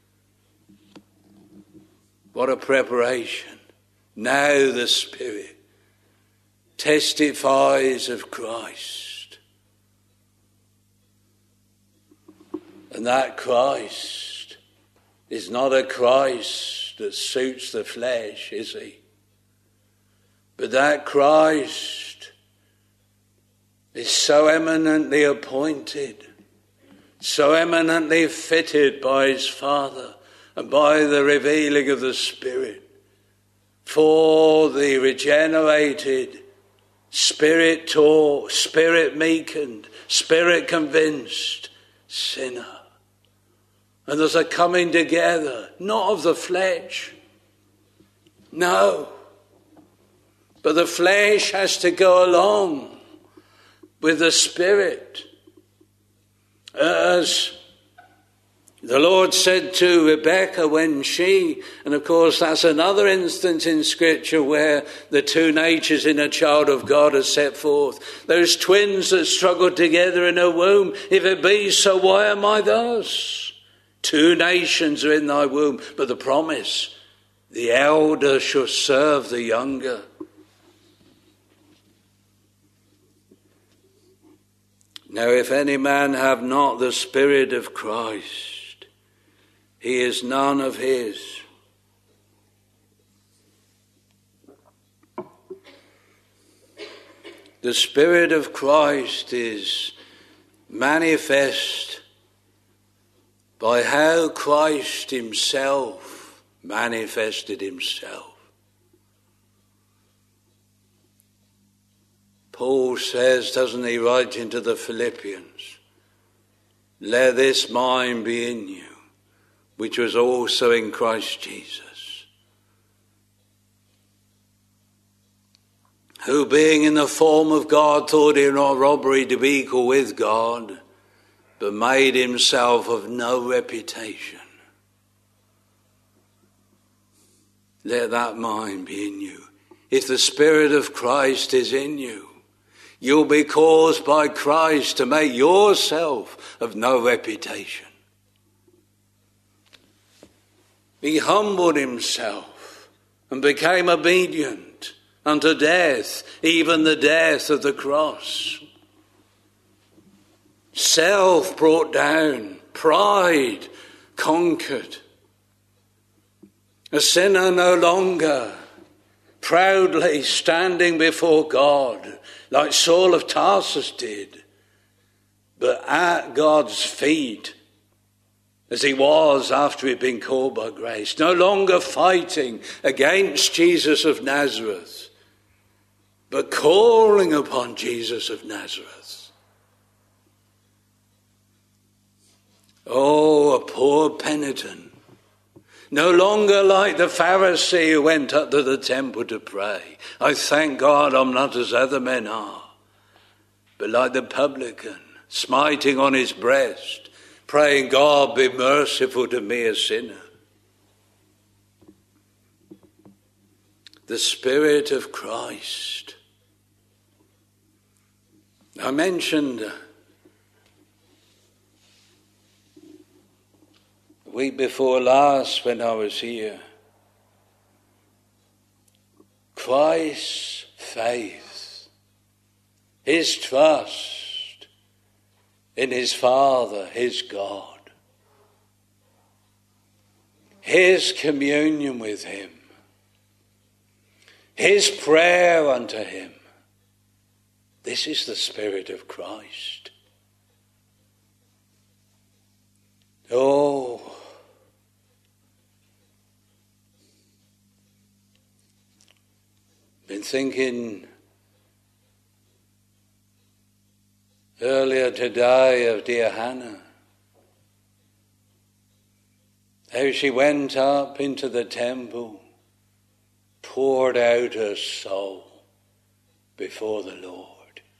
What a preparation. Now the Spirit testifies of Christ. And that Christ is not a Christ that suits the flesh, is he? But that Christ is so eminently appointed, so eminently fitted by his Father and by the revealing of the Spirit for the regenerated, Spirit-taught, Spirit-meekened, Spirit-convinced sinner. And there's a coming together, not of the flesh, no, but the flesh has to go along with the Spirit. As the Lord said to Rebecca when she, and of course that's another instance in Scripture where the two natures in a child of God are set forth. Those twins that struggle together in a womb, if it be so, why am I thus? Two nations are in thy womb, but the promise, the elder shall serve the younger. Now, if any man have not the Spirit of Christ, he is none of his. The Spirit of Christ is manifest by how Christ himself manifested himself. Paul says, doesn't he, writing to the Philippians, let this mind be in you, which was also in Christ Jesus, who being in the form of God thought it not robbery to be equal with God, but made himself of no reputation. Let that mind be in you. If the Spirit of Christ is in you, you'll be caused by Christ to make yourself of no reputation. He humbled himself and became obedient unto death, even the death of the cross. Self brought down, pride conquered. A sinner no longer proudly standing before God, like Saul of Tarsus did, but at God's feet, as he was after he'd been called by grace, no longer fighting against Jesus of Nazareth, but calling upon Jesus of Nazareth. Oh, a poor penitent, no longer like the Pharisee who went up to the temple to pray. I thank God I'm not as other men are, but like the publican, smiting on his breast, praying, God be merciful to me, a sinner. the Spirit of Christ. I mentioned a week before last when I was here, Christ's faith, his trust in his Father, his God, his communion with him, his prayer unto him. This is the Spirit of Christ. Oh, been thinking earlier today of dear Hannah, how she went up into the temple, poured out her soul before the Lord.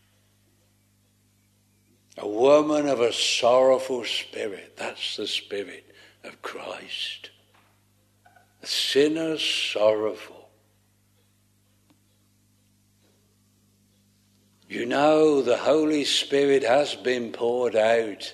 A woman of a sorrowful spirit, that's the Spirit of Christ. A sinner sorrowful. You know, the Holy Spirit has been poured out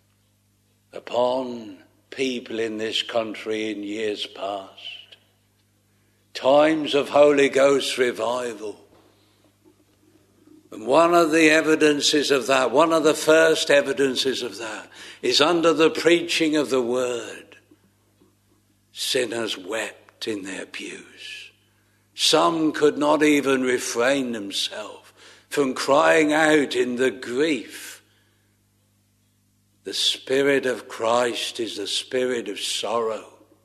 upon people in this country in years past. Times of Holy Ghost revival. And one of the evidences of that, one of the first evidences of that, is under the preaching of the word. Sinners wept in their pews. Some could not even refrain themselves from crying out in the grief. The Spirit of Christ is the spirit of sorrow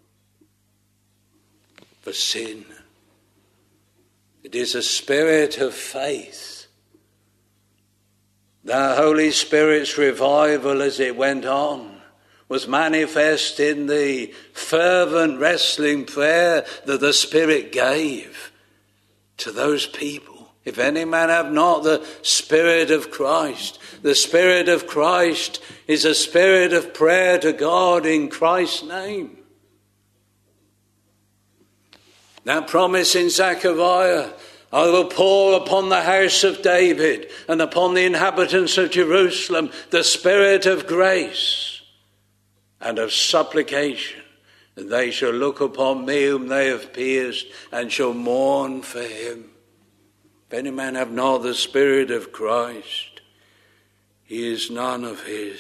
for sin. It is a spirit of faith. The Holy Spirit's revival as it went on was manifest in the fervent wrestling prayer that the Spirit gave to those people. If any man have not the Spirit of Christ, the Spirit of Christ is a spirit of prayer to God in Christ's name. That promise in Zechariah, I will pour upon the house of David and upon the inhabitants of Jerusalem the Spirit of grace and of supplication, and they shall look upon me whom they have pierced and shall mourn for him. If any man have not the Spirit of Christ, he is none of his.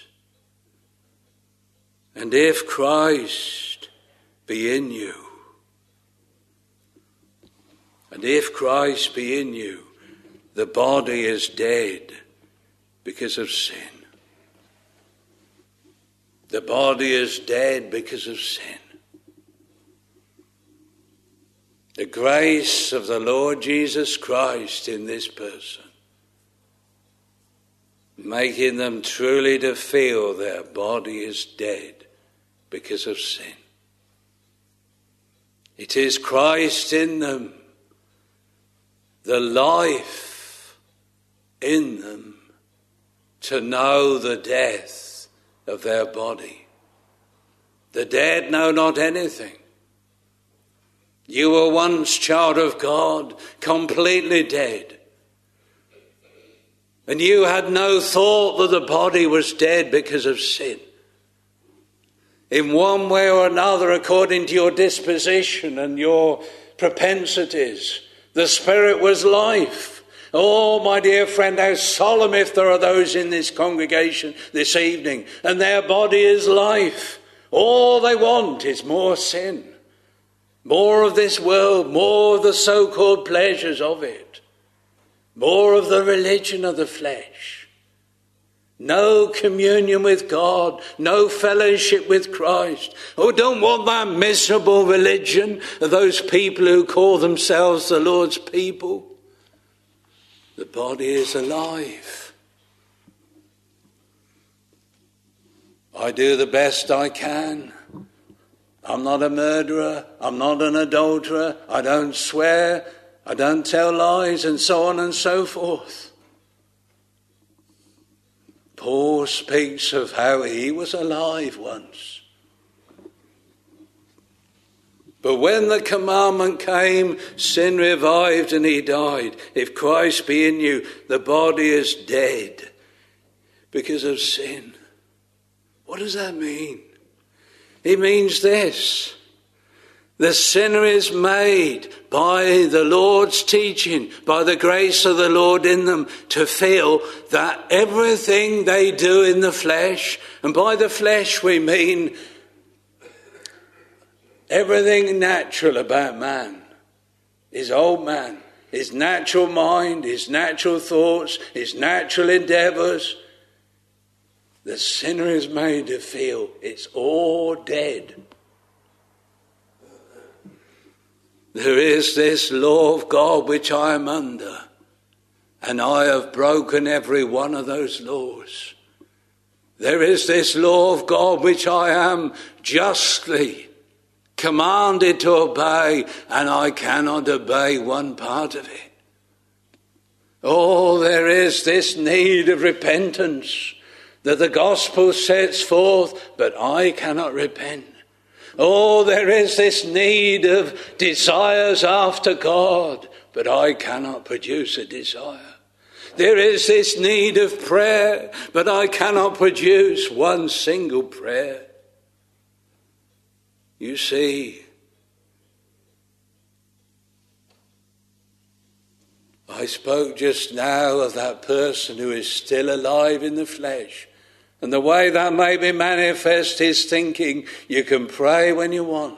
And if Christ be in you, and if Christ be in you, the body is dead because of sin. The body is dead because of sin. The grace of the Lord Jesus Christ in this person, making them truly to feel their body is dead because of sin. It is Christ in them, the life in them, to know the death of their body. The dead know not anything. You were once child of God, completely dead. And you had no thought that the body was dead because of sin. In one way or another, according to your disposition and your propensities, the Spirit was life. Oh, my dear friend, how solemn if there are those in this congregation this evening, and their body is life. All they want is more sin, more of this world, more of the so-called pleasures of it, more of the religion of the flesh. No communion with God, no fellowship with Christ. Oh, don't want that miserable religion of those people who call themselves the Lord's people. The body is alive. I do the best I can. I'm not a murderer. I'm not an adulterer. I don't swear. I don't tell lies, and so on and so forth. Paul speaks of how he was alive once. But when the commandment came, sin revived and he died. If Christ be in you, the body is dead because of sin. What does that mean? It means this. The sinner is made by the Lord's teaching, by the grace of the Lord in them, to feel that everything they do in the flesh, and by the flesh we mean everything natural about man, his old man, his natural mind, his natural thoughts, his natural endeavours, the sinner is made to feel it's all dead. There is this law of God which I am under, and I have broken every one of those laws. There is this law of God which I am justly commanded to obey, and I cannot obey one part of it. Oh, there is this need of repentance that the gospel sets forth, but I cannot repent. Oh, there is this need of desires after God, but I cannot produce a desire. There is this need of prayer, but I cannot produce one single prayer. You see, I spoke just now of that person who is still alive in the flesh. And the way that may be manifest is thinking you can pray when you want.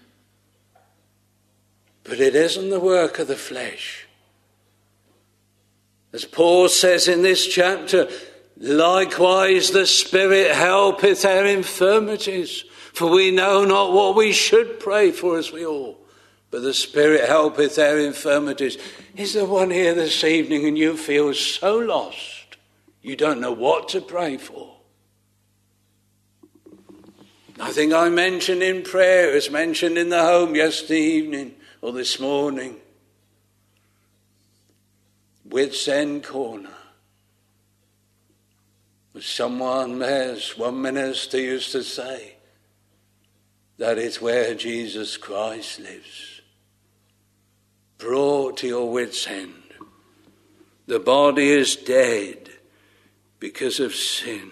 But it isn't the work of the flesh. As Paul says in this chapter, likewise the Spirit helpeth our infirmities, for we know not what we should pray for as we ought. But the Spirit helpeth our infirmities. Is there one here this evening and you feel so lost, you don't know what to pray for? I think I mentioned in prayer, as mentioned in the home yesterday evening or this morning, Wits End Corner. Someone, as one minister used to say, that is where Jesus Christ lives. Brought to your wits' end. The body is dead because of sin.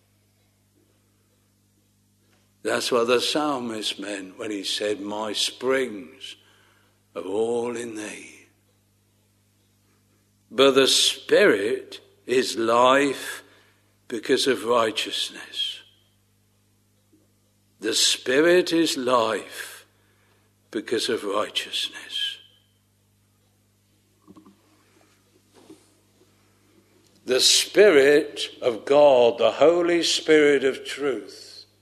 That's what the psalmist meant when he said, my springs are all in thee. But the Spirit is life because of righteousness. The Spirit is life because of righteousness. The Spirit of God, the Holy Spirit of truth,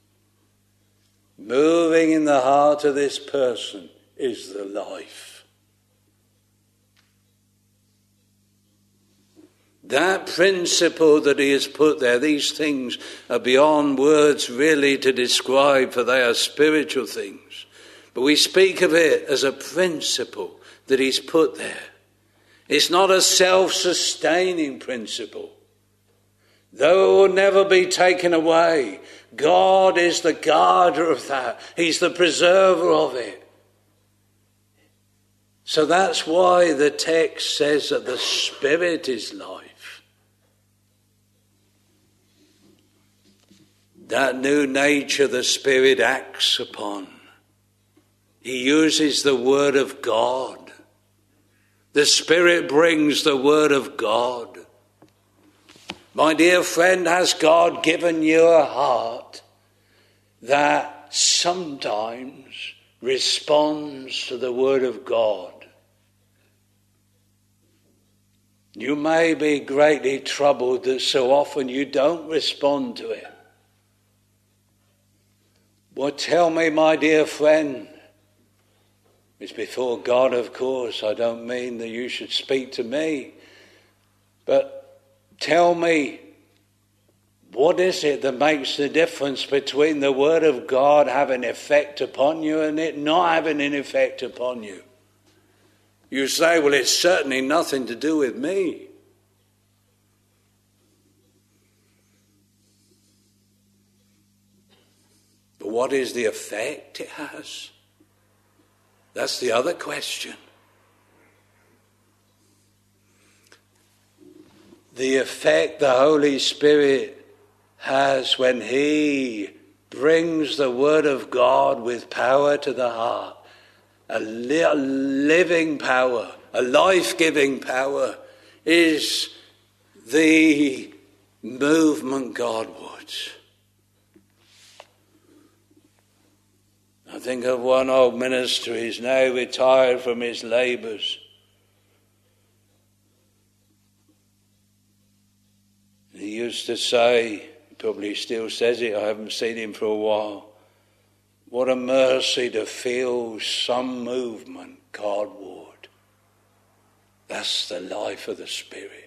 moving in the heart of this person, is the life. That principle that he has put there, these things are beyond words really to describe, for they are spiritual things. But we speak of it as a principle that he's put there. It's not a self-sustaining principle. Though it will never be taken away, God is the guarder of that. He's the preserver of it. So that's why the text says that the Spirit is life. That new nature the Spirit acts upon. He uses the Word of God. The Spirit brings the Word of God. My dear friend, has God given you a heart that sometimes responds to the Word of God? You may be greatly troubled that so often you don't respond to it. Well, tell me, my dear friend, it's before God, of course. I don't mean that you should speak to me, but tell me, what is it that makes the difference between the Word of God having effect upon you and it not having an effect upon you? You say, well, it's certainly nothing to do with me. But what is the effect it has? That's the other question. The effect the Holy Spirit has when he brings the Word of God with power to the heart, a, li- a living power, a life-giving power, is the movement Godwards. I think of one old minister, he's now retired from his labours. He used to say, he probably still says it, I haven't seen him for a while, what a mercy to feel some movement Godward. That's the life of the Spirit.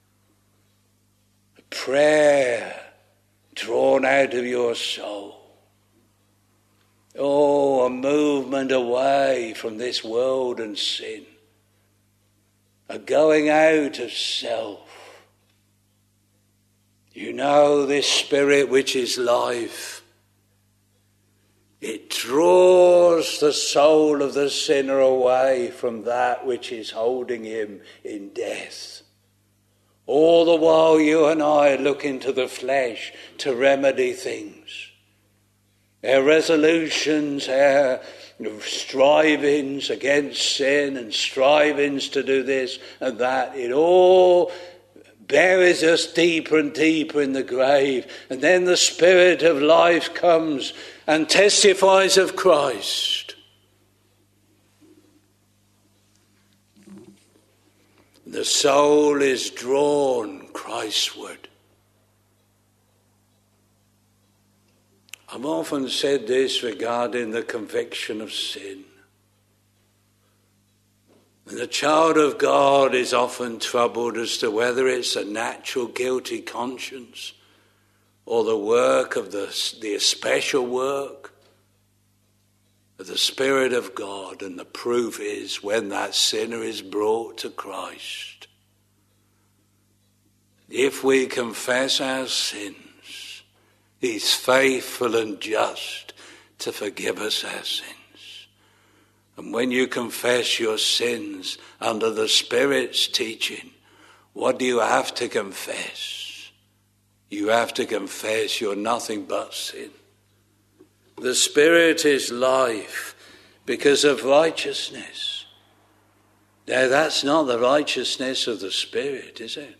A prayer drawn out of your soul. Oh, a movement away from this world and sin. A going out of self. You know, this Spirit which is life, it draws the soul of the sinner away from that which is holding him in death. All the while you and I look into the flesh to remedy things. Our resolutions, our strivings against sin and strivings to do this and that, it all buries us deeper and deeper in the grave. And then the Spirit of life comes and testifies of Christ. The soul is drawn Christward. I've often said this regarding the conviction of sin. And the child of God is often troubled as to whether it's a natural guilty conscience or the work of the, the special work of the Spirit of God. And the proof is when that sinner is brought to Christ. If we confess our sins, He's faithful and just to forgive us our sins. And when you confess your sins under the Spirit's teaching, what do you have to confess? You have to confess you're nothing but sin. The Spirit is life because of righteousness. Now that's not the righteousness of the Spirit, is it?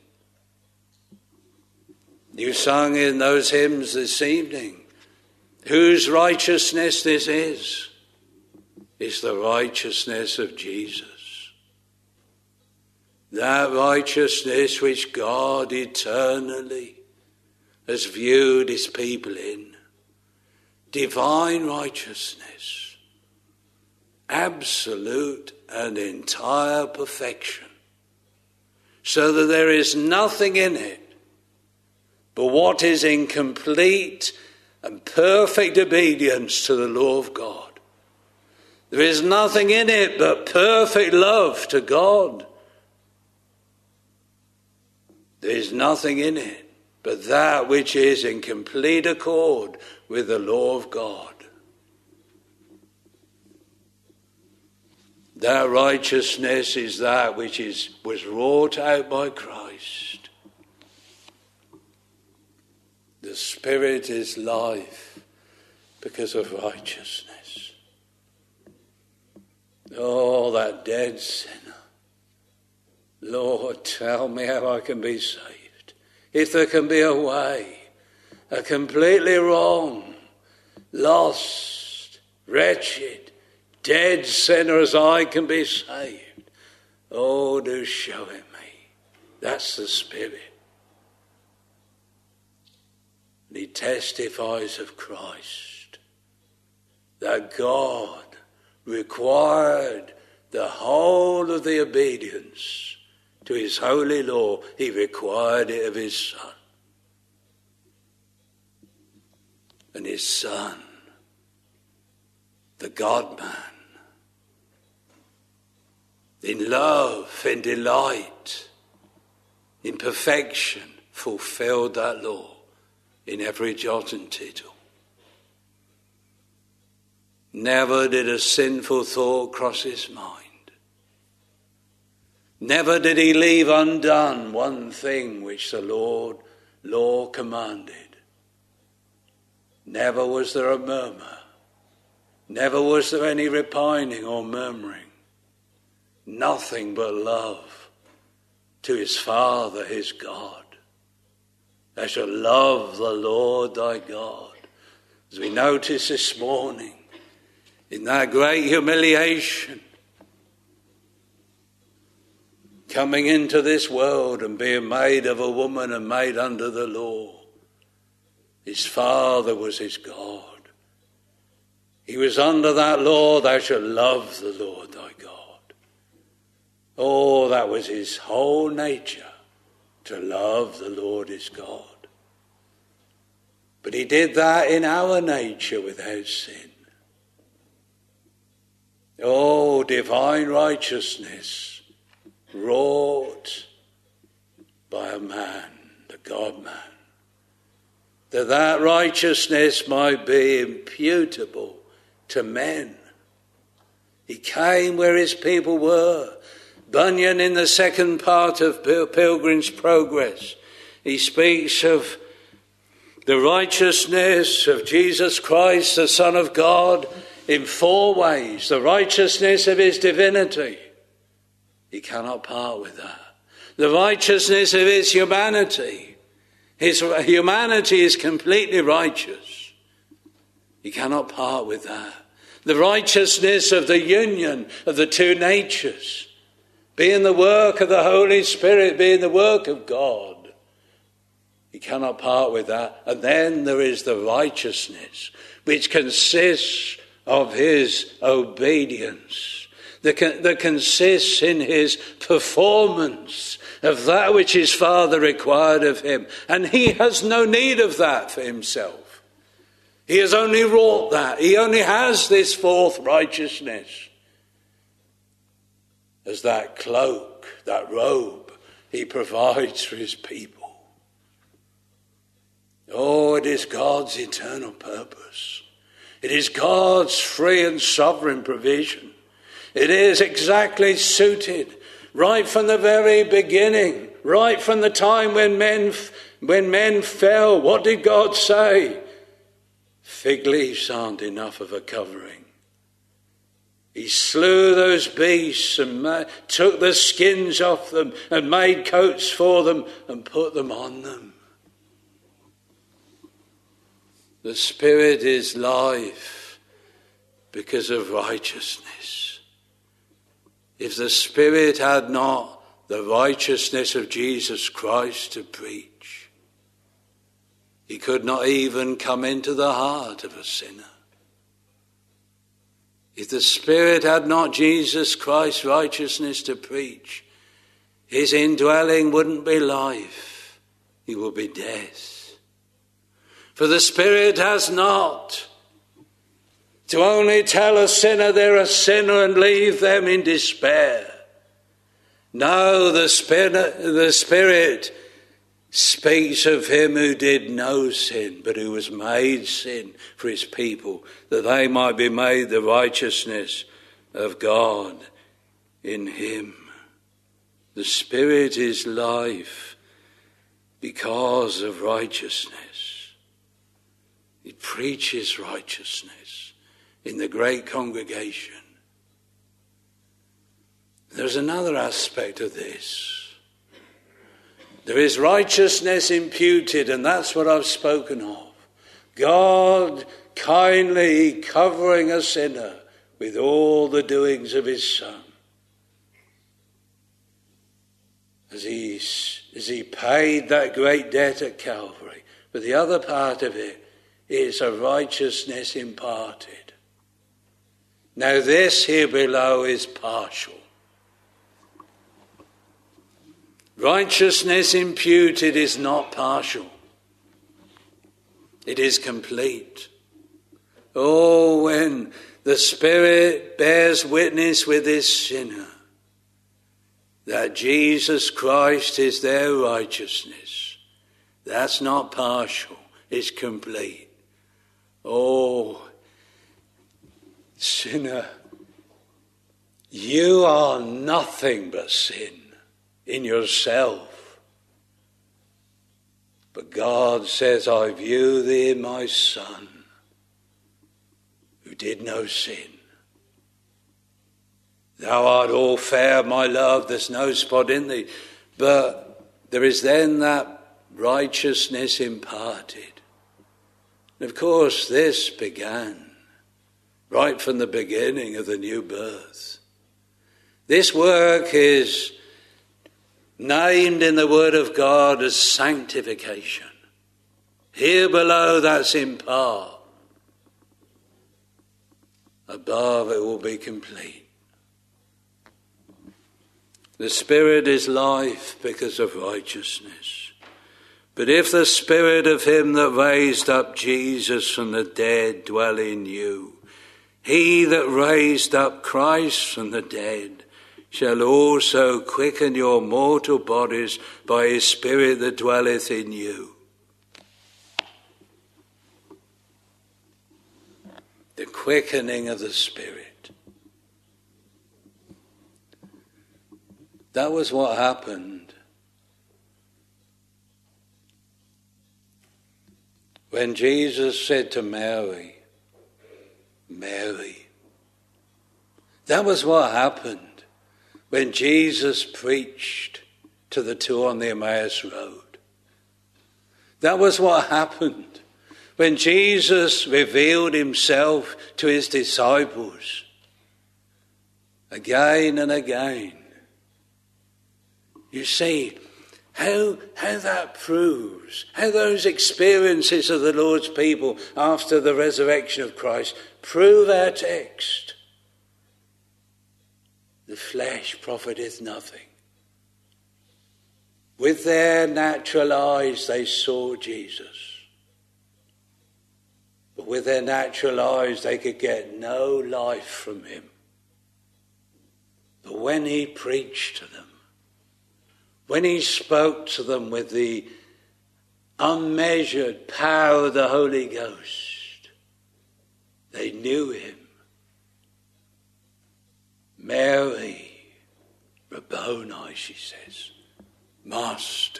You sung in those hymns this evening, whose righteousness this is. It's the righteousness of Jesus. That righteousness which God eternally has viewed his people in. Divine righteousness. Absolute and entire perfection. So that there is nothing in it but what is in complete and perfect obedience to the law of God. There is nothing in it but perfect love to God. There is nothing in it but that which is in complete accord with the law of God. That righteousness is that which is was wrought out by Christ. The Spirit is life because of righteousness. Oh, that dead sinner. Lord, tell me how I can be saved. If there can be a way, a completely wrong, lost, wretched, dead sinner as I can be saved. Oh, do show it me. That's the Spirit. And he testifies of Christ, that God required the whole of the obedience to his holy law. He required it of his Son. And his Son, the God-man, in love, in delight, in perfection, fulfilled that law in every jot and tittle. Never did a sinful thought cross his mind. Never did he leave undone one thing which the Lord law commanded. Never was there a murmur. Never was there any repining or murmuring. Nothing but love to his Father, his God. Thou shalt love the Lord thy God. As we notice this morning, in that great humiliation, coming into this world and being made of a woman and made under the law, his Father was his God. He was under that law, thou shalt love the Lord thy God. Oh, that was his whole nature, to love the Lord his God. But he did that in our nature without sin. Oh, divine righteousness wrought by a man, the God-man, that that righteousness might be imputable to men. He came where his people were. Bunyan, in the second part of Pilgrim's Progress, he speaks of the righteousness of Jesus Christ, the Son of God, in four ways. The righteousness of his divinity. He cannot part with that. The righteousness of his humanity. His humanity is completely righteous. He cannot part with that. The righteousness of the union of the two natures, being the work of the Holy Spirit, being the work of God. He cannot part with that. And then there is the righteousness, which consists of his obedience, that, con- that consists in his performance of that which his Father required of him. And he has no need of that for himself. He has only wrought that. He only has this fourth righteousness as that cloak, that robe he provides for his people. Oh, it is God's eternal purpose. It is God's free and sovereign provision. It is exactly suited right from the very beginning, right from the time when men, when men fell. What did God say? Fig leaves aren't enough of a covering. He slew those beasts and ma- took the skins off them and made coats for them and put them on them. The Spirit is life because of righteousness. If the Spirit had not the righteousness of Jesus Christ to preach, he could not even come into the heart of a sinner. If the Spirit had not Jesus Christ's righteousness to preach, his indwelling wouldn't be life, he would be death. For the Spirit has not to only tell a sinner they're a sinner and leave them in despair. No, the Spirit, the Spirit speaks of him who did no sin, but who was made sin for his people, that they might be made the righteousness of God in him. The Spirit is life because of righteousness. He preaches righteousness in the great congregation. There's another aspect of this. There is righteousness imputed, and that's what I've spoken of. God kindly covering a sinner with all the doings of his Son. As he, as he paid that great debt at Calvary. But the other part of it is a righteousness imparted. Now this here below is partial. Righteousness imputed is not partial. It is complete. Oh, when the Spirit bears witness with this sinner that Jesus Christ is their righteousness, that's not partial, it's complete. Oh, sinner, you are nothing but sin in yourself. But God says, I view thee, my son, who did no sin. Thou art all fair, my love, there's no spot in thee. But there is then that righteousness imparted. And of course, this began right from the beginning of the new birth. This work is named in the Word of God as sanctification. Here below, that's in part. Above, it will be complete. The Spirit is life because of righteousness. But if the Spirit of him that raised up Jesus from the dead dwell in you, he that raised up Christ from the dead shall also quicken your mortal bodies by his Spirit that dwelleth in you. The quickening of the Spirit. That was what happened when Jesus said to Mary, Mary. That was what happened when Jesus preached to the two on the Emmaus Road. That was what happened when Jesus revealed himself to his disciples again and again. You see, how, how that proves, how those experiences of the Lord's people after the resurrection of Christ prove our text. The flesh profiteth nothing. With their natural eyes they saw Jesus. But with their natural eyes they could get no life from him. But when he preached to them, when he spoke to them with the unmeasured power of the Holy Ghost, they knew him. Mary, Rabboni, she says, Master.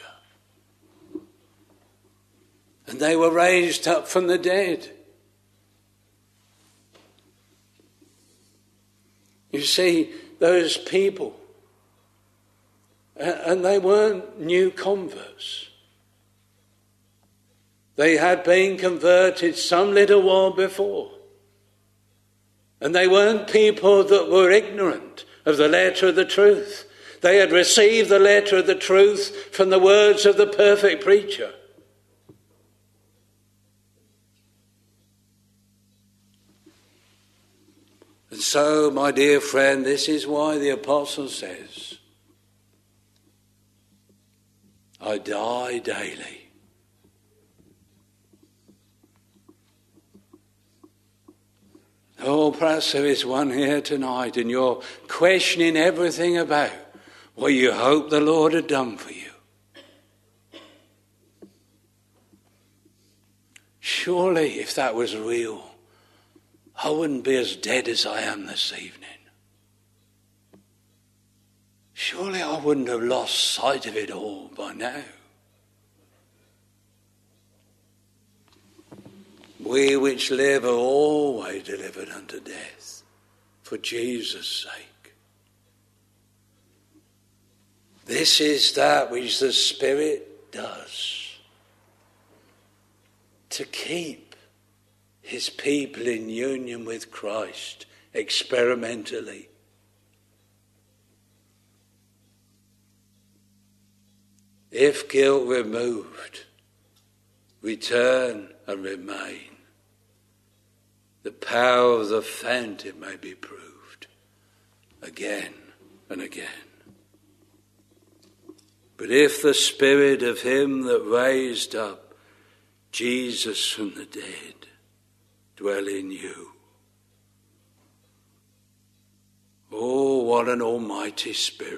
And they were raised up from the dead. You see, those people, and they weren't new converts. They had been converted some little while before. And they weren't people that were ignorant of the letter of the truth. They had received the letter of the truth from the words of the perfect preacher. And so, my dear friend, this is why the apostle says, I die daily. Oh, perhaps there is one here tonight and you're questioning everything about what you hope the Lord had done for you. Surely, if that was real, I wouldn't be as dead as I am this evening. Surely I wouldn't have lost sight of it all by now. We which live are always delivered unto death for Jesus' sake. This is that which the Spirit does to keep his people in union with Christ experimentally. If guilt removed, return and remain, the power of the fountain may be proved again and again. But if the Spirit of him that raised up Jesus from the dead dwell in you, oh, what an almighty Spirit.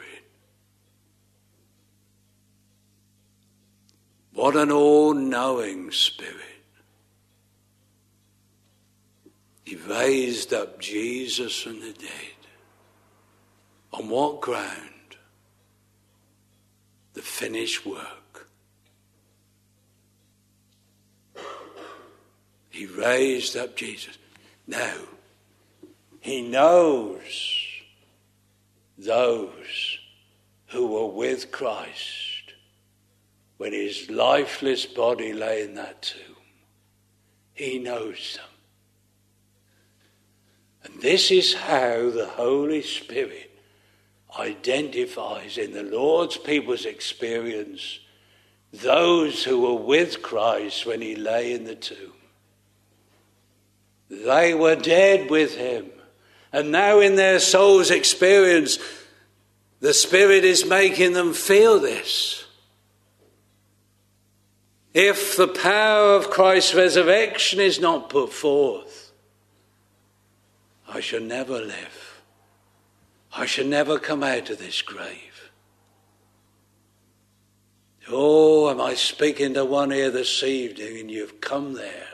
What an all-knowing Spirit. He raised up Jesus from the dead. On what ground? The finished work. He raised up Jesus. Now, he knows those who were with Christ when his lifeless body lay in that tomb. He knows them. And this is how the Holy Spirit identifies in the Lord's people's experience those who were with Christ when he lay in the tomb. They were dead with him. And now in their soul's experience, the Spirit is making them feel this. If the power of Christ's resurrection is not put forth, I shall never live. I shall never come out of this grave. Oh, am I speaking to one here this evening and you've come there?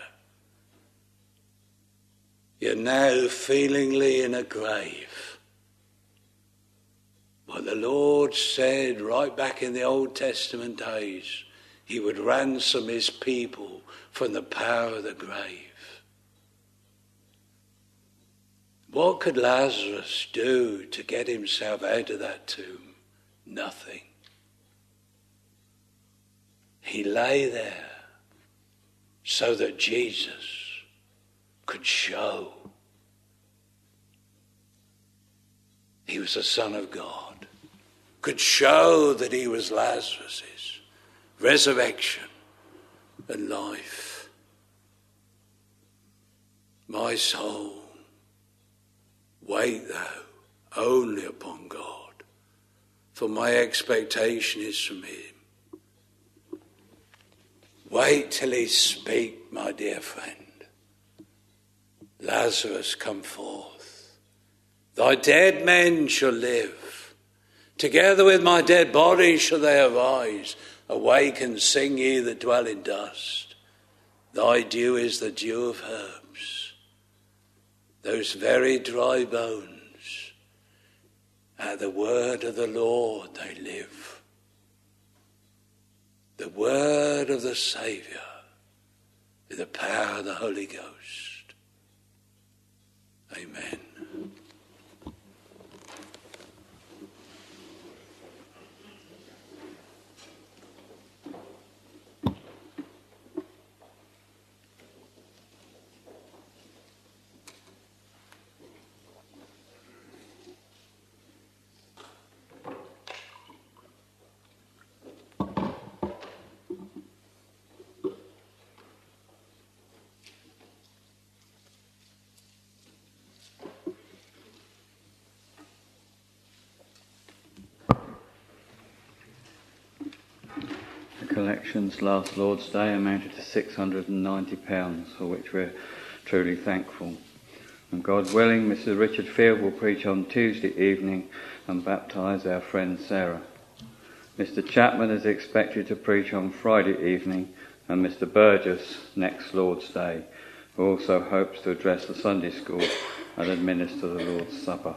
You're now feelingly in a grave. But the Lord said right back in the Old Testament days, he would ransom his people from the power of the grave. What could Lazarus do to get himself out of that tomb? Nothing. He lay there so that Jesus could show he was the Son of God, could show that he was Lazarus's resurrection and life. My soul, wait thou only upon God, for my expectation is from him. Wait till he speak, my dear friend. Lazarus, come forth. Thy dead men shall live. Together with my dead body shall they arise. Awake and sing, ye that dwell in dust. Thy dew is the dew of herbs. Those very dry bones, at the word of the Lord they live. The word of the Saviour, with the power of the Holy Ghost. Amen. Collections last Lord's Day amounted to six hundred ninety pounds, for which we're truly thankful. And God willing, Mister Richard Field will preach on Tuesday evening and baptise our friend Sarah. Mister Chapman is expected to preach on Friday evening, and Mister Burgess next Lord's Day, who also hopes to address the Sunday school and administer the Lord's Supper.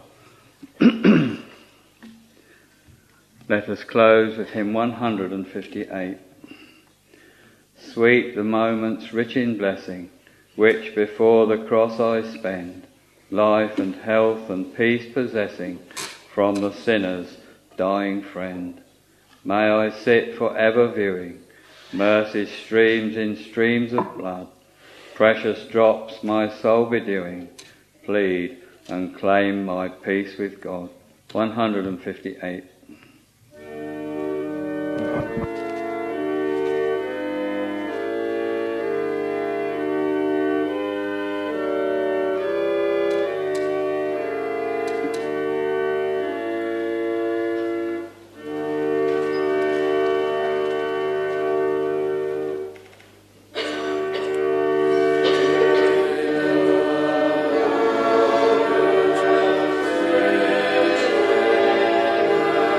Let us close with hymn one hundred fifty-eight. Sweet the moments rich in blessing, which before the cross I spend, life and health and peace possessing from the sinner's dying friend. May I sit for ever viewing mercy's streams in streams of blood, precious drops my soul bedewing, plead and claim my peace with God. one hundred fifty-eight. Amen.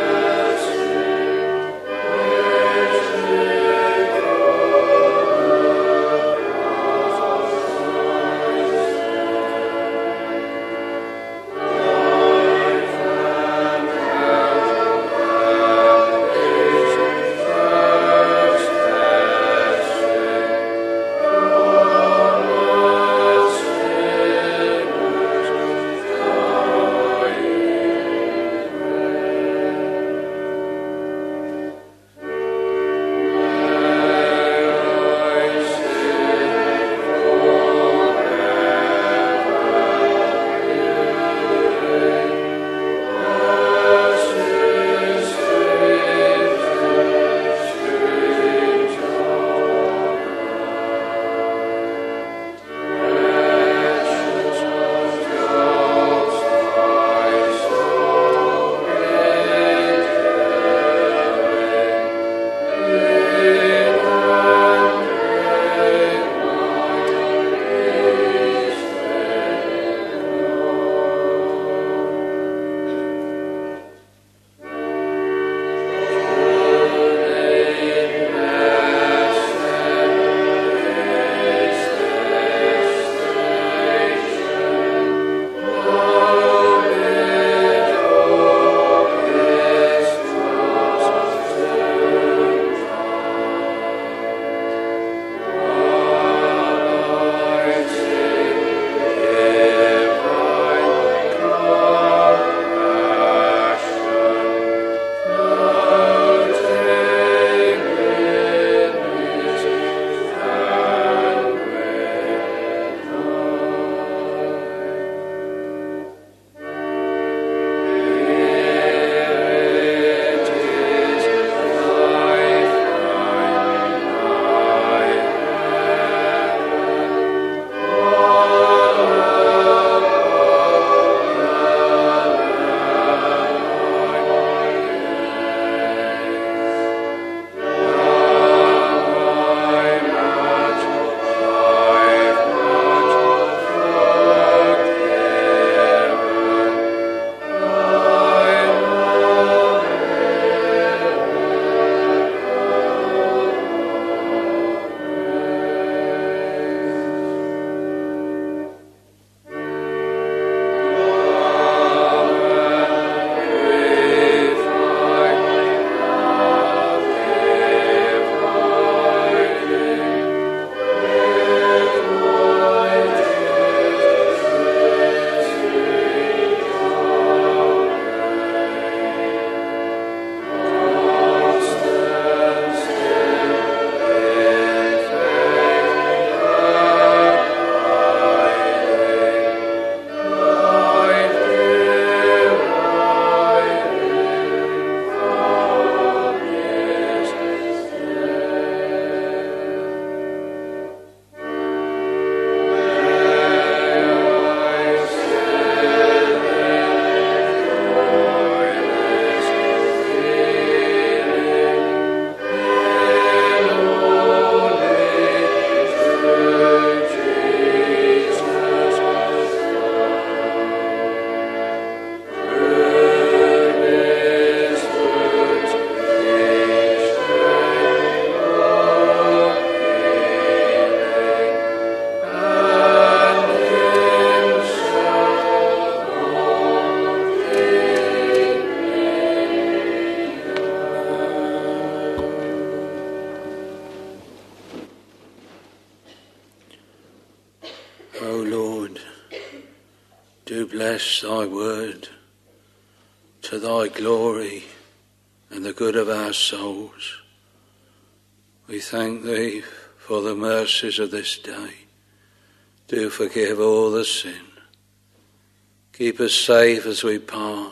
do bless thy word to thy glory and the good of our souls. We thank thee for the mercies of this day. Do forgive all the sin. Keep us safe as we part.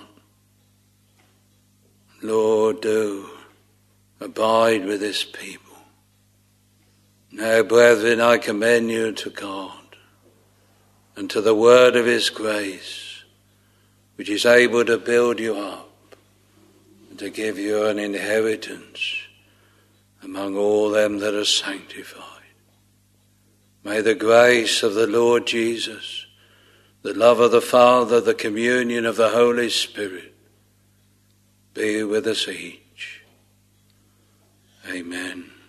Lord, do abide with this people. Now, brethren, I commend you to God and to the word of his grace, which is able to build you up and to give you an inheritance among all them that are sanctified. May the grace of the Lord Jesus, the love of the Father, the communion of the Holy Spirit be with us each. Amen.